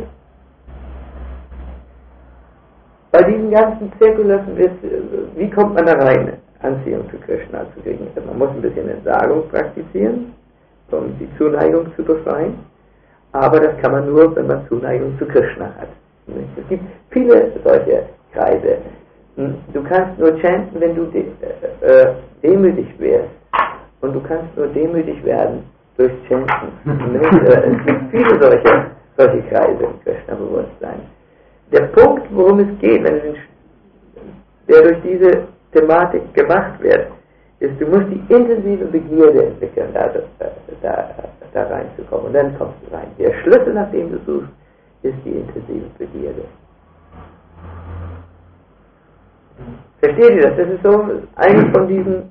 bei diesen ganzen Zirkulus, wie kommt man da rein, Anziehung zu Krishna zu kriegen? Man muss ein bisschen Entsagung praktizieren, um die Zuneigung zu befreien, aber das kann man nur, wenn man Zuneigung zu Krishna hat. Es gibt viele solche Kreise. Du kannst nur chanten, wenn du demütig wirst, und du kannst nur demütig werden durch Chanten. Es gibt viele solche Kreise im Krishna-Bewusstsein. Der Punkt, worum es geht, der durch diese Thematik gemacht wird, ist, du musst die intensive Begierde entwickeln, da reinzukommen. Und dann kommst du rein. Der Schlüssel, nach dem du suchst, ist die intensive Begierde. Versteht ihr das? Das ist so eines von diesen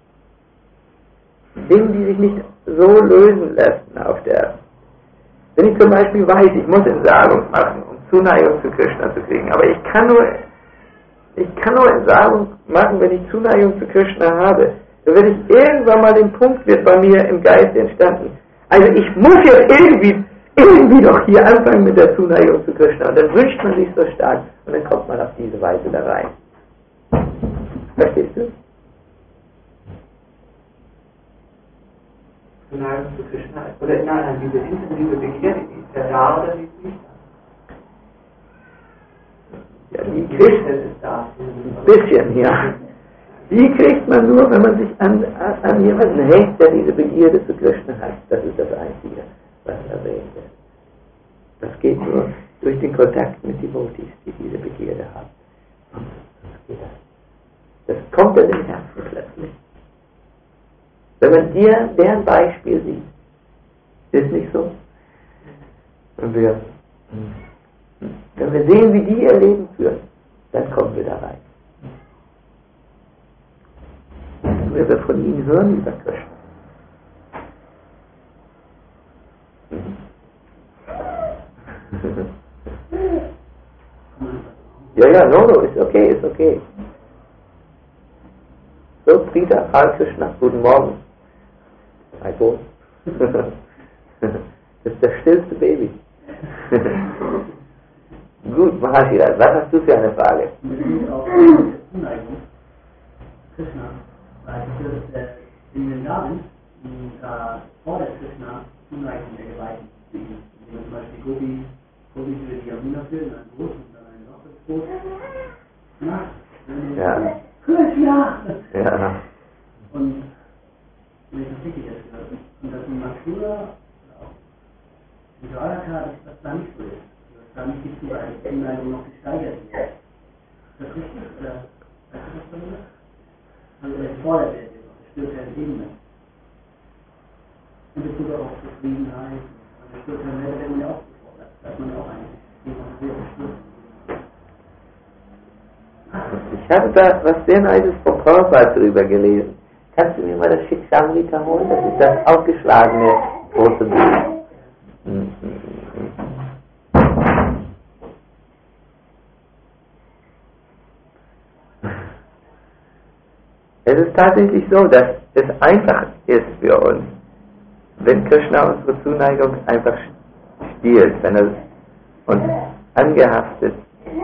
Dingen, die sich nicht so lösen lassen auf der. Wenn ich zum Beispiel weiß, ich muss Entsagung machen, um Zuneigung zu Krishna zu kriegen, aber ich kann nur Entsagung machen, wenn ich Zuneigung zu Krishna habe. Dann werde ich irgendwann mal den Punkt, wird bei mir im Geist entstanden. Also ich muss jetzt irgendwie doch hier anfangen mit der Zuneigung zu Krishna. Und dann wünscht man sich so stark und dann kommt man auf diese Weise da rein. Verstehst du? Zuneigung zu Krishna, oder nein, diese intensive Begierde, die ist ja da oder die ist nicht da? Ja, die kriegt ist da. ein bisschen, ja. Die kriegt man nur, wenn man sich an jemanden hängt, der diese Begierde zu Krishna hat. Das ist das Einzige, was erwähnt wird. Das geht nur durch den Kontakt mit Devotees, die diese Begierde haben. Das kommt in den Herzen plötzlich. Wenn man deren Beispiel sieht, ist nicht so. Wenn wir sehen, wie die ihr Leben führen, dann kommen wir da rein. Wenn wir von ihnen hören über Krishna. Ja, no, ist okay. So, Prita, Hare Krishna, guten Morgen. Alkohol. Das ist das stillste Baby. Gut, Mahashira, was hast du für eine Frage? Krishna, weil in den Namen fordert Krishna Zuneigung der Geweihten. Wenn man zum Beispiel Gopi für die Yamuna führen, ein Boot und dann ein anderes Boot. Ja. Krishna! Ja. Und wenn ich das richtig jetzt gehört, und dass in Mathura oder auch in Dwaraka das da nicht so ist. Dass da nicht die Zuneigung noch gesteigert wird. Ist das richtig? Oder weißt du was darüber? Also er fordert er noch, er spürt er Ebene. In Bezug auf Zufriedenheit, und er spürt er mehr, wenn man ja auch gefordert. Da hat man ja auch eigentlich jemand sehr verspürt. Ich habe da was sehr Neides von Prabhupada drüber gelesen. Kannst du mir mal das Shikshamrita holen? Das ist das aufgeschlagene große Buch. Es ist tatsächlich so, dass es einfach ist für uns, wenn Krishna unsere Zuneigung einfach stiehlt, wenn er uns angehaftet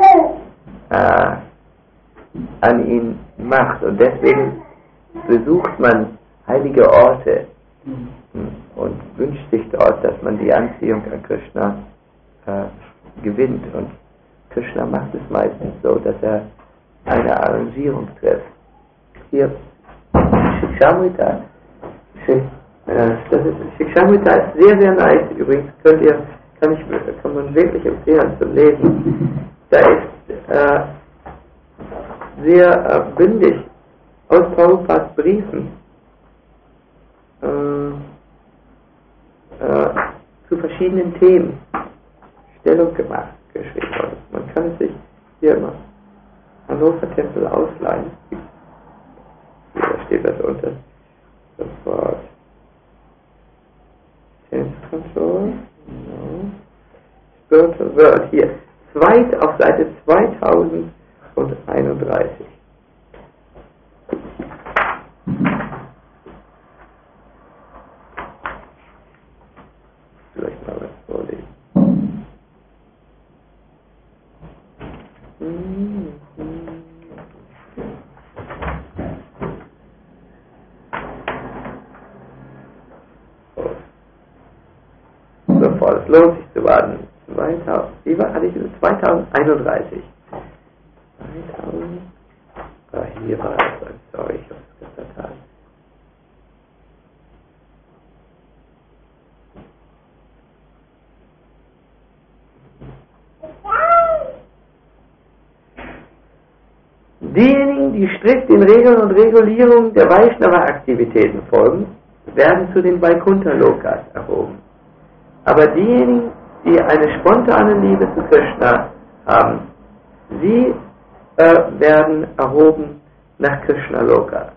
an ihn macht. Und deswegen besucht man heilige Orte und wünscht sich dort, dass man die Anziehung an Krishna gewinnt. Und Krishna macht es meistens so, dass er eine Arrangierung trifft. Hier, Shikshamrita. Shikshamrita ist sehr, sehr nice. Übrigens kann man wirklich empfehlen zum Lesen. Da ist sehr bündig aus Prabhupads Briefen zu verschiedenen Themen Stellung geschrieben worden. Man kann es sich hier im Hannover Tempel ausleihen. Da steht das unter. Sofort. Sense Control. No. Spiritual World. Hier. Auf Seite 2031. Vielleicht mal was vorlesen. Sofort, es lohnt sich zu warten. Wie war, hatte ich gesagt, 2031. 2000. Hier war es. Sorry, ich habe es vertan. Diejenigen, die strikt den Regeln und Regulierungen der Vaishnava-Aktivitäten folgen, werden zu den Vaikuntha-Lokas erhoben. Aber diejenigen, die eine spontane Liebe zu Krishna haben, sie werden erhoben nach Krishna Loka.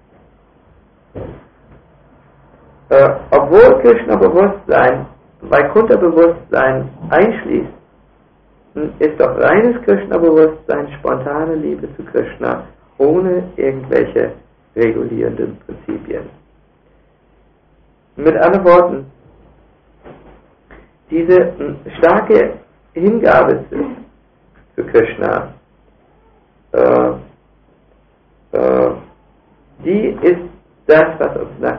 Obwohl Krishna-Bewusstsein Vaikuntha-Bewusstsein einschließt, ist doch reines Krishna-Bewusstsein spontane Liebe zu Krishna ohne irgendwelche regulierenden Prinzipien. Mit anderen Worten, diese starke Hingabe zu Krishna, die ist das, was uns nach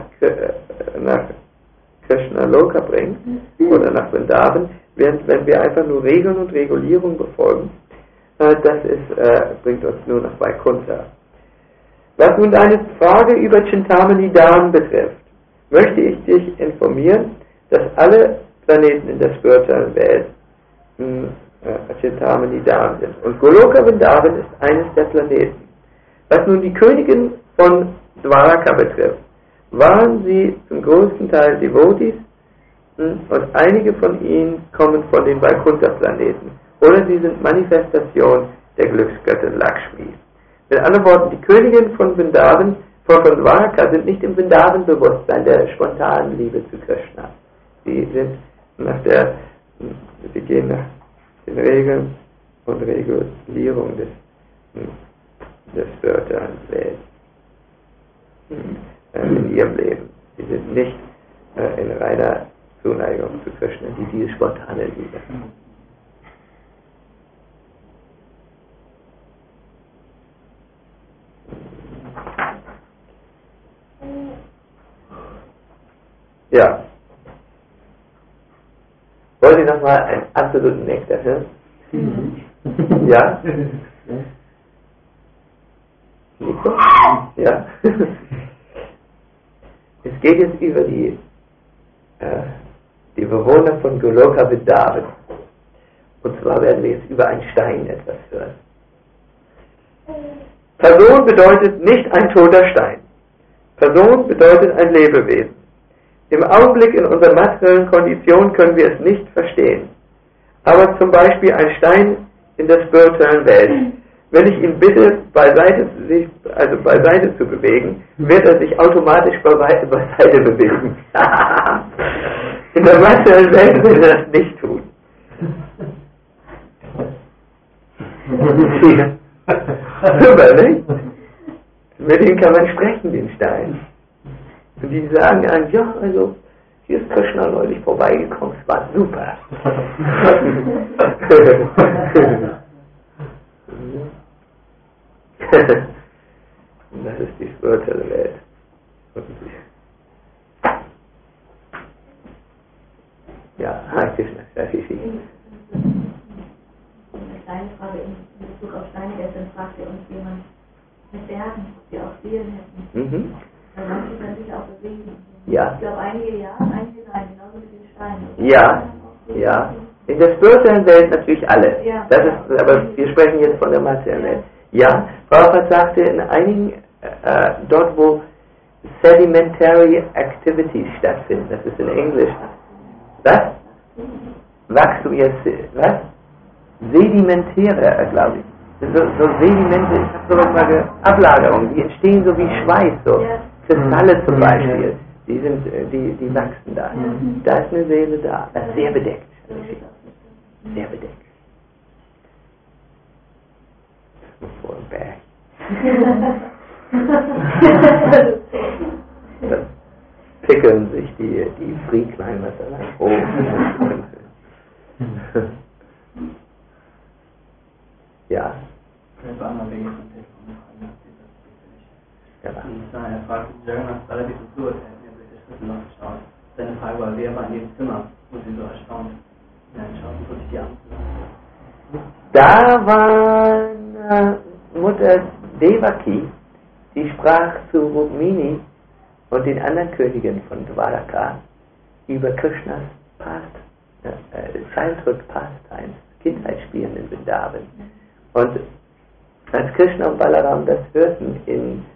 Krishna Loka bringt oder nach Vrindavan, während wenn wir einfach nur Regeln und Regulierung befolgen, bringt uns nur nach Vaikuntha. Was nun deine Frage über Chintamani Dham betrifft, möchte ich dich informieren, dass alle Planeten in der spirituellen Welt Chintamani Dham sind. Und Goloka Vrindavan ist eines der Planeten. Was nun die Königin von Dwaraka betrifft, waren sie zum größten Teil Devotees und einige von ihnen kommen von den Vaikuntha-Planeten oder sie sind Manifestation der Glücksgöttin Lakshmi. Mit anderen Worten, die Königin von Vrindavan, von Dwaraka, sind nicht im Vrindavan-Bewusstsein der spontanen Liebe zu Krishna. Sie gehen nach den Regeln und Regulierung des spirituellen Welt in ihrem Leben. Sie sind nicht in reiner Zuneigung zu Krishna, diese spontane Liebe. Ja. Wollt ihr nochmal einen absoluten Nektar hören? Ja? Nico? Ja? Es geht jetzt über die Bewohner von Goloka Vrindavan. Und zwar werden wir jetzt über einen Stein etwas hören. Person bedeutet nicht ein toter Stein. Person bedeutet ein Lebewesen. Im Augenblick in unserer materiellen Kondition können wir es nicht verstehen. Aber zum Beispiel ein Stein in der spirituellen Welt. Wenn ich ihn bitte, beiseite zu bewegen, wird er sich automatisch beiseite bewegen. In der materiellen Welt will er das nicht tun. Super, nicht? Mit ihm kann man sprechen, den Stein. Und die sagen einem, ja, also, hier ist Krishna neulich vorbeigekommen, es war super. Und das ist die spirituelle Welt. Ja, Hare Krishna, Shafishi. Eine kleine Frage in Bezug auf Steine. Gestern fragte uns jemand mit Bergen, ob wir auch Seelen hätten. Weil manche können sich auch bewegen. Ja. Ich glaube, einige ja, einige nein, genauso mit den Steinen. Ja, ja. In der spirituellen Welt natürlich alle. Ja. Das ist, aber wir sprechen jetzt von der materiellen Welt. Ja, Prabhupada sagte in einigen, dort wo sedimentary activities stattfinden, das ist in Englisch, was? Wachstum, was? Sedimentäre, glaube ich. So Sedimente, ich habe sowas mal Ablagerungen, die entstehen so wie Schweiß, so Kristalle zum Beispiel, die wachsen da. Da ist eine Seele da, das ist sehr bedeckt. Sehr bedeckt. Vor dem Berg. Da pickeln sich die Free Climbers dann oben. Ja. Ich war mal wegen von Telefon er fragte Jagannath relativ so, er hat mir durch die Schritte noch geschaut. Seine Frage war, wer war in dem Zimmer, wo sie so erstaunt hineinschauten, wo sich die Arme Da war Mutter Devaki, die sprach zu Rukmini und den anderen Königen von Dwaraka über Krishnas Childhood Pastimes, Kindheitsspielen in Vrindavan. Und als Krishna und Balaram das hörten in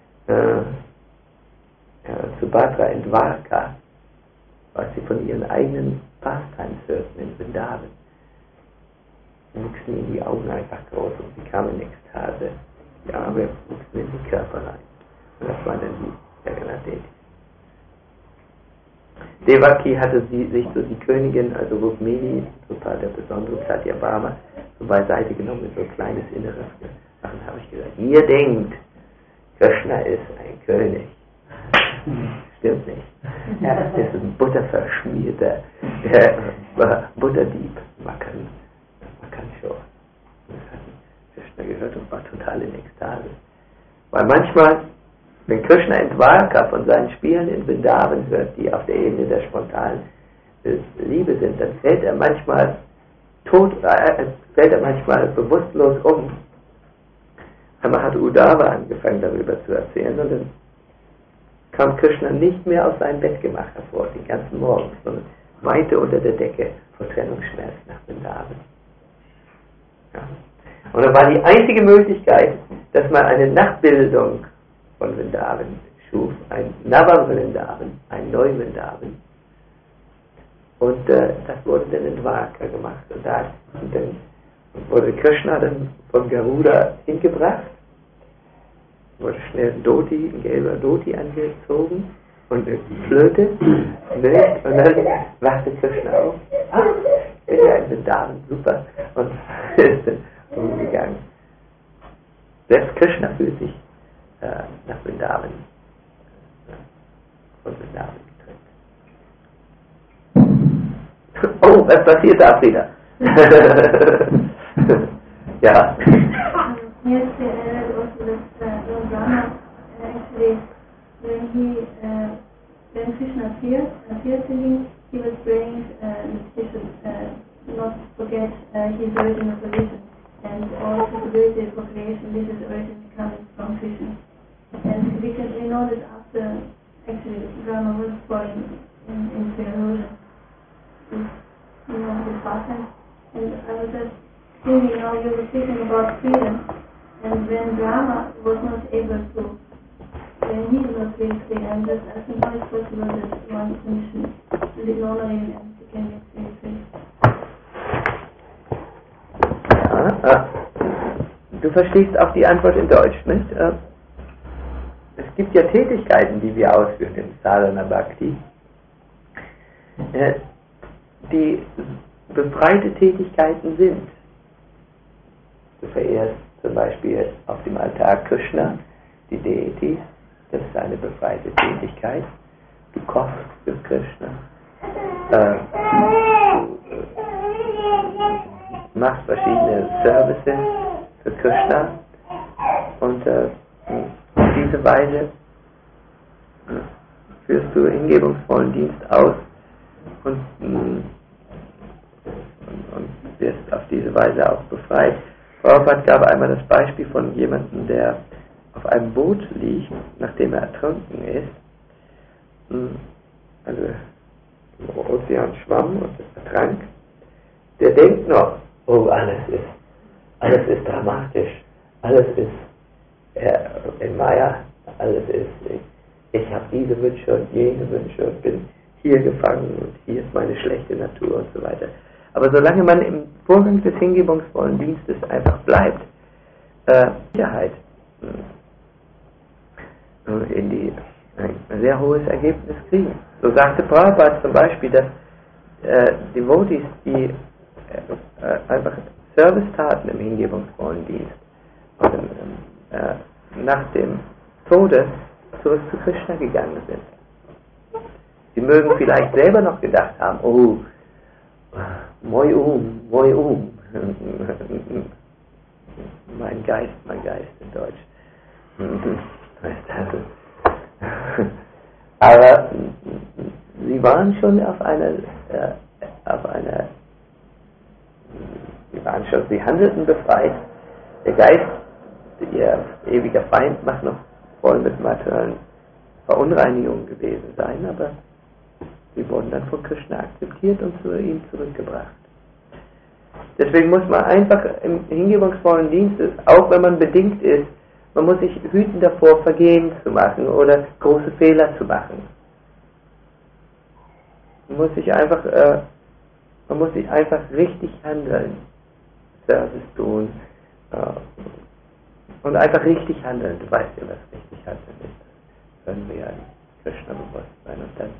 Subhadra in Dwaraka, was sie von ihren eigenen Pastimes hörten in Vrindavan, wuchs wuchsen ihnen die Augen einfach groß und sie kamen in Ekstase. Die Arme wuchsen in den Körper rein. Und das war dann die Jagannath-Devi. Devaki hatte sich so die Königin, also Rukmini, total der besondere Satyabhama, so beiseite genommen mit so ein kleines Inneres gemacht. Und habe ich gesagt, ihr denkt, Krishna ist ein König. Stimmt nicht. Er ist ein butterverschmierter Butterdieb. Man kann schon. Das hat Krishna gehört und war total in Ekstase. Weil manchmal, wenn Krishna in Dwarka von seinen Spielen in Vrindavan hört, die auf der Ebene der spontanen Liebe sind, dann fällt er manchmal bewusstlos um. Einmal hat Uddhava angefangen darüber zu erzählen und dann kam Krishna nicht mehr aus seinem Bett gemacht hervor, den ganzen Morgen, sondern weinte unter der Decke vor Trennungsschmerz nach Vrindavan. Ja. Und dann war die einzige Möglichkeit, dass man eine Nachbildung von Vrindavan schuf, ein Nava-Vrindavan, ein Neu-Vrindavan. Und das wurde dann in Dwarka gemacht. Und dann wurde Krishna dann von Garuda hingebracht, wurde schnell ein gelber Dhoti angezogen und eine Flöte, und dann wachte Krishna auf. Ah, ich bin ja in Vrindavan, super. Und ist dann umgegangen. Selbst Krishna fühlt sich nach Vrindavan, von Vrindavan getrennt. Oh, was passiert da wieder? Ja. Yes, also that Lord Rama actually, when Krishna appeared to him, he was praying that he should not forget his original position and all possibility for creation. This is originally coming from Krishna. And we know that after actually Rama was falling into erosion, his pastime. And I was just thinking, now you were speaking about freedom, and when Rama was not able to, when he was very free, I'm just asking how it's possible that one condition should ignore him and he can get very free. Ja, du verstehst auch die Antwort in Deutsch, nicht? Es gibt ja Tätigkeiten, die wir ausführen im Sadhana Bhakti, die befreite Tätigkeiten sind. Du verehrst zum Beispiel auf dem Altar Krishna, die Deities, das ist eine befreite Tätigkeit. Du kochst für Krishna. Du machst verschiedene Services für Krishna und auf diese Weise führst du hingebungsvollen Dienst aus und wirst auf diese Weise auch befreit. Prabhupada gab einmal das Beispiel von jemandem, der auf einem Boot liegt, nachdem er ertrunken ist, also im Ozean schwamm und ertrank. Der denkt noch, oh, alles ist dramatisch, alles ist in Maya, alles ist, ich habe diese Wünsche und jene Wünsche und bin hier gefangen und hier ist meine schlechte Natur und so weiter. Aber solange man im Vorgang des hingebungsvollen Dienstes einfach bleibt, Sicherheit ein sehr hohes Ergebnis kriegen. So sagte Prabhupada zum Beispiel, dass Devotees, die einfach Service taten im hingebungsvollen Dienst und nach dem Tode zurück zu Krishna gegangen sind. Sie mögen vielleicht selber noch gedacht haben, oh, moi mein Geist in Deutsch. Aber sie waren schon sie handelten befreit. Der Geist, ihr ewiger Feind, mag noch voll mit materiellen Verunreinigungen gewesen sein, aber sie wurden dann von Krishna akzeptiert und zu ihm zurückgebracht. Deswegen muss man einfach im hingebungsvollen Dienst, auch wenn man bedingt ist, man muss sich hüten davor, Vergehen zu machen oder große Fehler zu machen. Man muss sich einfach richtig handeln. Service tun und einfach richtig handeln. Du weißt ja, was richtig handeln ist. Das können wir ja in Krishna-Bewusstsein. Und dann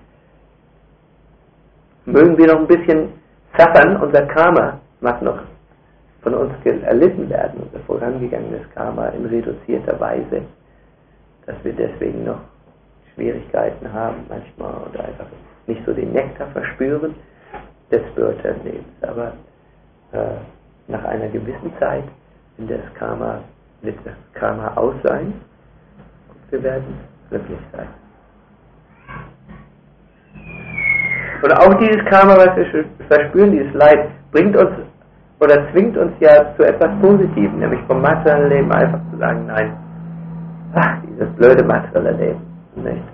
mögen wir noch ein bisschen zappern, unser Karma mag noch von uns erlitten werden, unser vorangegangenes Karma in reduzierter Weise, dass wir deswegen noch Schwierigkeiten haben manchmal oder einfach nicht so den Nektar verspüren des spirituellen Lebens. Aber nach einer gewissen Zeit wird das Karma aus sein und wir werden glücklich sein. Und auch dieses Karma, was wir verspüren, dieses Leid, bringt uns oder zwingt uns ja zu etwas Positivem, nämlich vom materiellen Leben einfach zu sagen, nein, dieses blöde materielle Leben, nicht?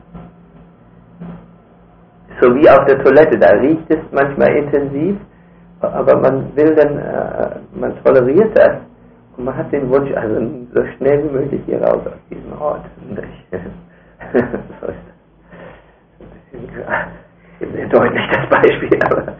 So wie auf der Toilette, da riecht es manchmal intensiv, aber man will dann, man toleriert das und man hat den Wunsch, also so schnell wie möglich hier raus aus diesem Ort, nicht? So ist das. Sehr deutlich das Beispiel, aber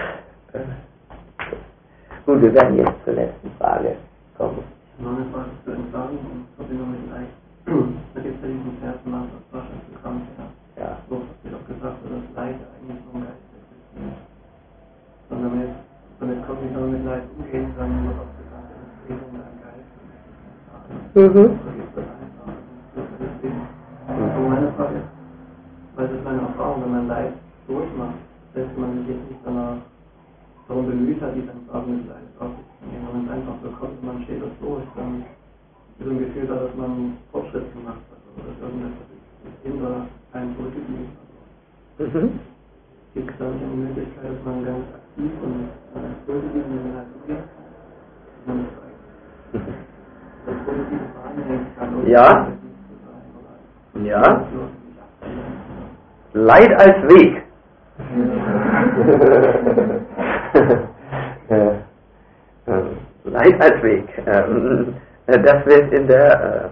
gut, wir werden jetzt zur letzten Frage kommen. Noch eine Frage zu Entsagen und Verbindung mit Leid. Da gibt es ja diesen Vers nach das Wahrscheinlich Ja. wo wird auch gesagt, dass Leid eigentlich nur ein Geist ist. Und damit kommt nicht nur mit Leid umgehen, sondern wird auch gesagt, dass es eben ein Geist ist. So ist das einfach. So meine Frage, weil das ist meine Erfahrung, wenn man Leid durchmacht, selbst man sich jetzt nicht danach darum bemüht hat, die Entsagen mit Leid aufzunehmen, wenn es einfach so kommt und man steht das durch, dann ist so ein Gefühl da, dass man Fortschritt gemacht hat oder dass irgendetwas hinter einem zurückgeblieben hat. Gibt es da nicht eine Möglichkeit, dass man ganz aktiv und positiv mit dem Leid umgeht? Man das positive Verhalten kann oder Ja. Ja. Leid als Weg. Leid als Weg. Das wird in der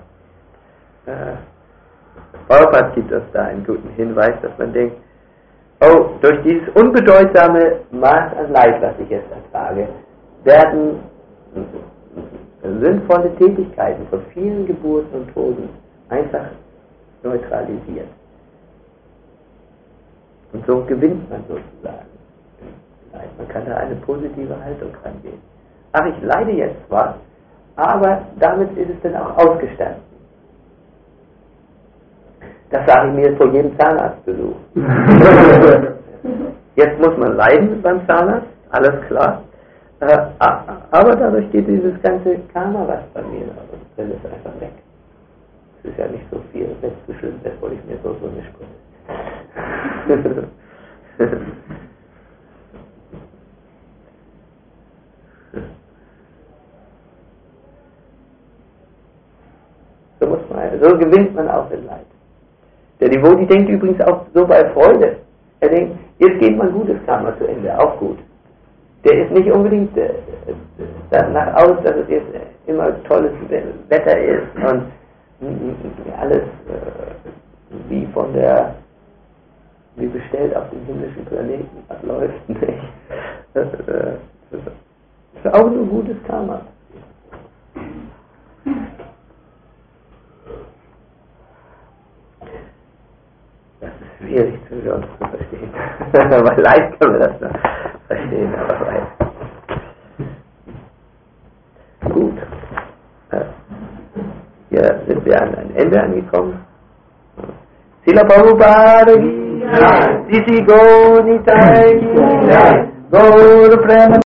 Prabhupada gibt uns da einen guten Hinweis, dass man denkt, oh, durch dieses unbedeutsame Maß an Leid, was ich jetzt ertrage, werden sinnvolle Tätigkeiten von vielen Geburten und Toten einfach neutralisiert. Und so gewinnt man sozusagen. Man kann da eine positive Haltung rangehen. Ach, ich leide jetzt zwar, aber damit ist es dann auch ausgestanden. Das sage ich mir vor jedem Zahnarztbesuch. Jetzt muss man leiden beim Zahnarzt, alles klar. Aber dadurch geht dieses ganze Karma, was bei mir drin ist, einfach weg. Es ist ja nicht so viel, wenn es so schön ist, wollte ich mir so nicht sprechen. So gewinnt man auch in Leid. Der Devotee denkt übrigens auch so bei Freude. Er denkt, jetzt geht mein gutes Karma zu Ende, auch gut. Der ist nicht unbedingt danach aus, dass es jetzt immer tolles Wetter ist und alles wie bestellt auf dem himmlischen Planeten abläuft. Nicht? Das ist auch nur gutes Karma. Das ist schwierig für uns zu verstehen. Aber leicht können wir das noch verstehen, aber weit. Gut. Hier sind wir an ein Ende angekommen. Srila Prabhupada ki jai, Sisi Gaur Nitai ki jai, Gaur Prema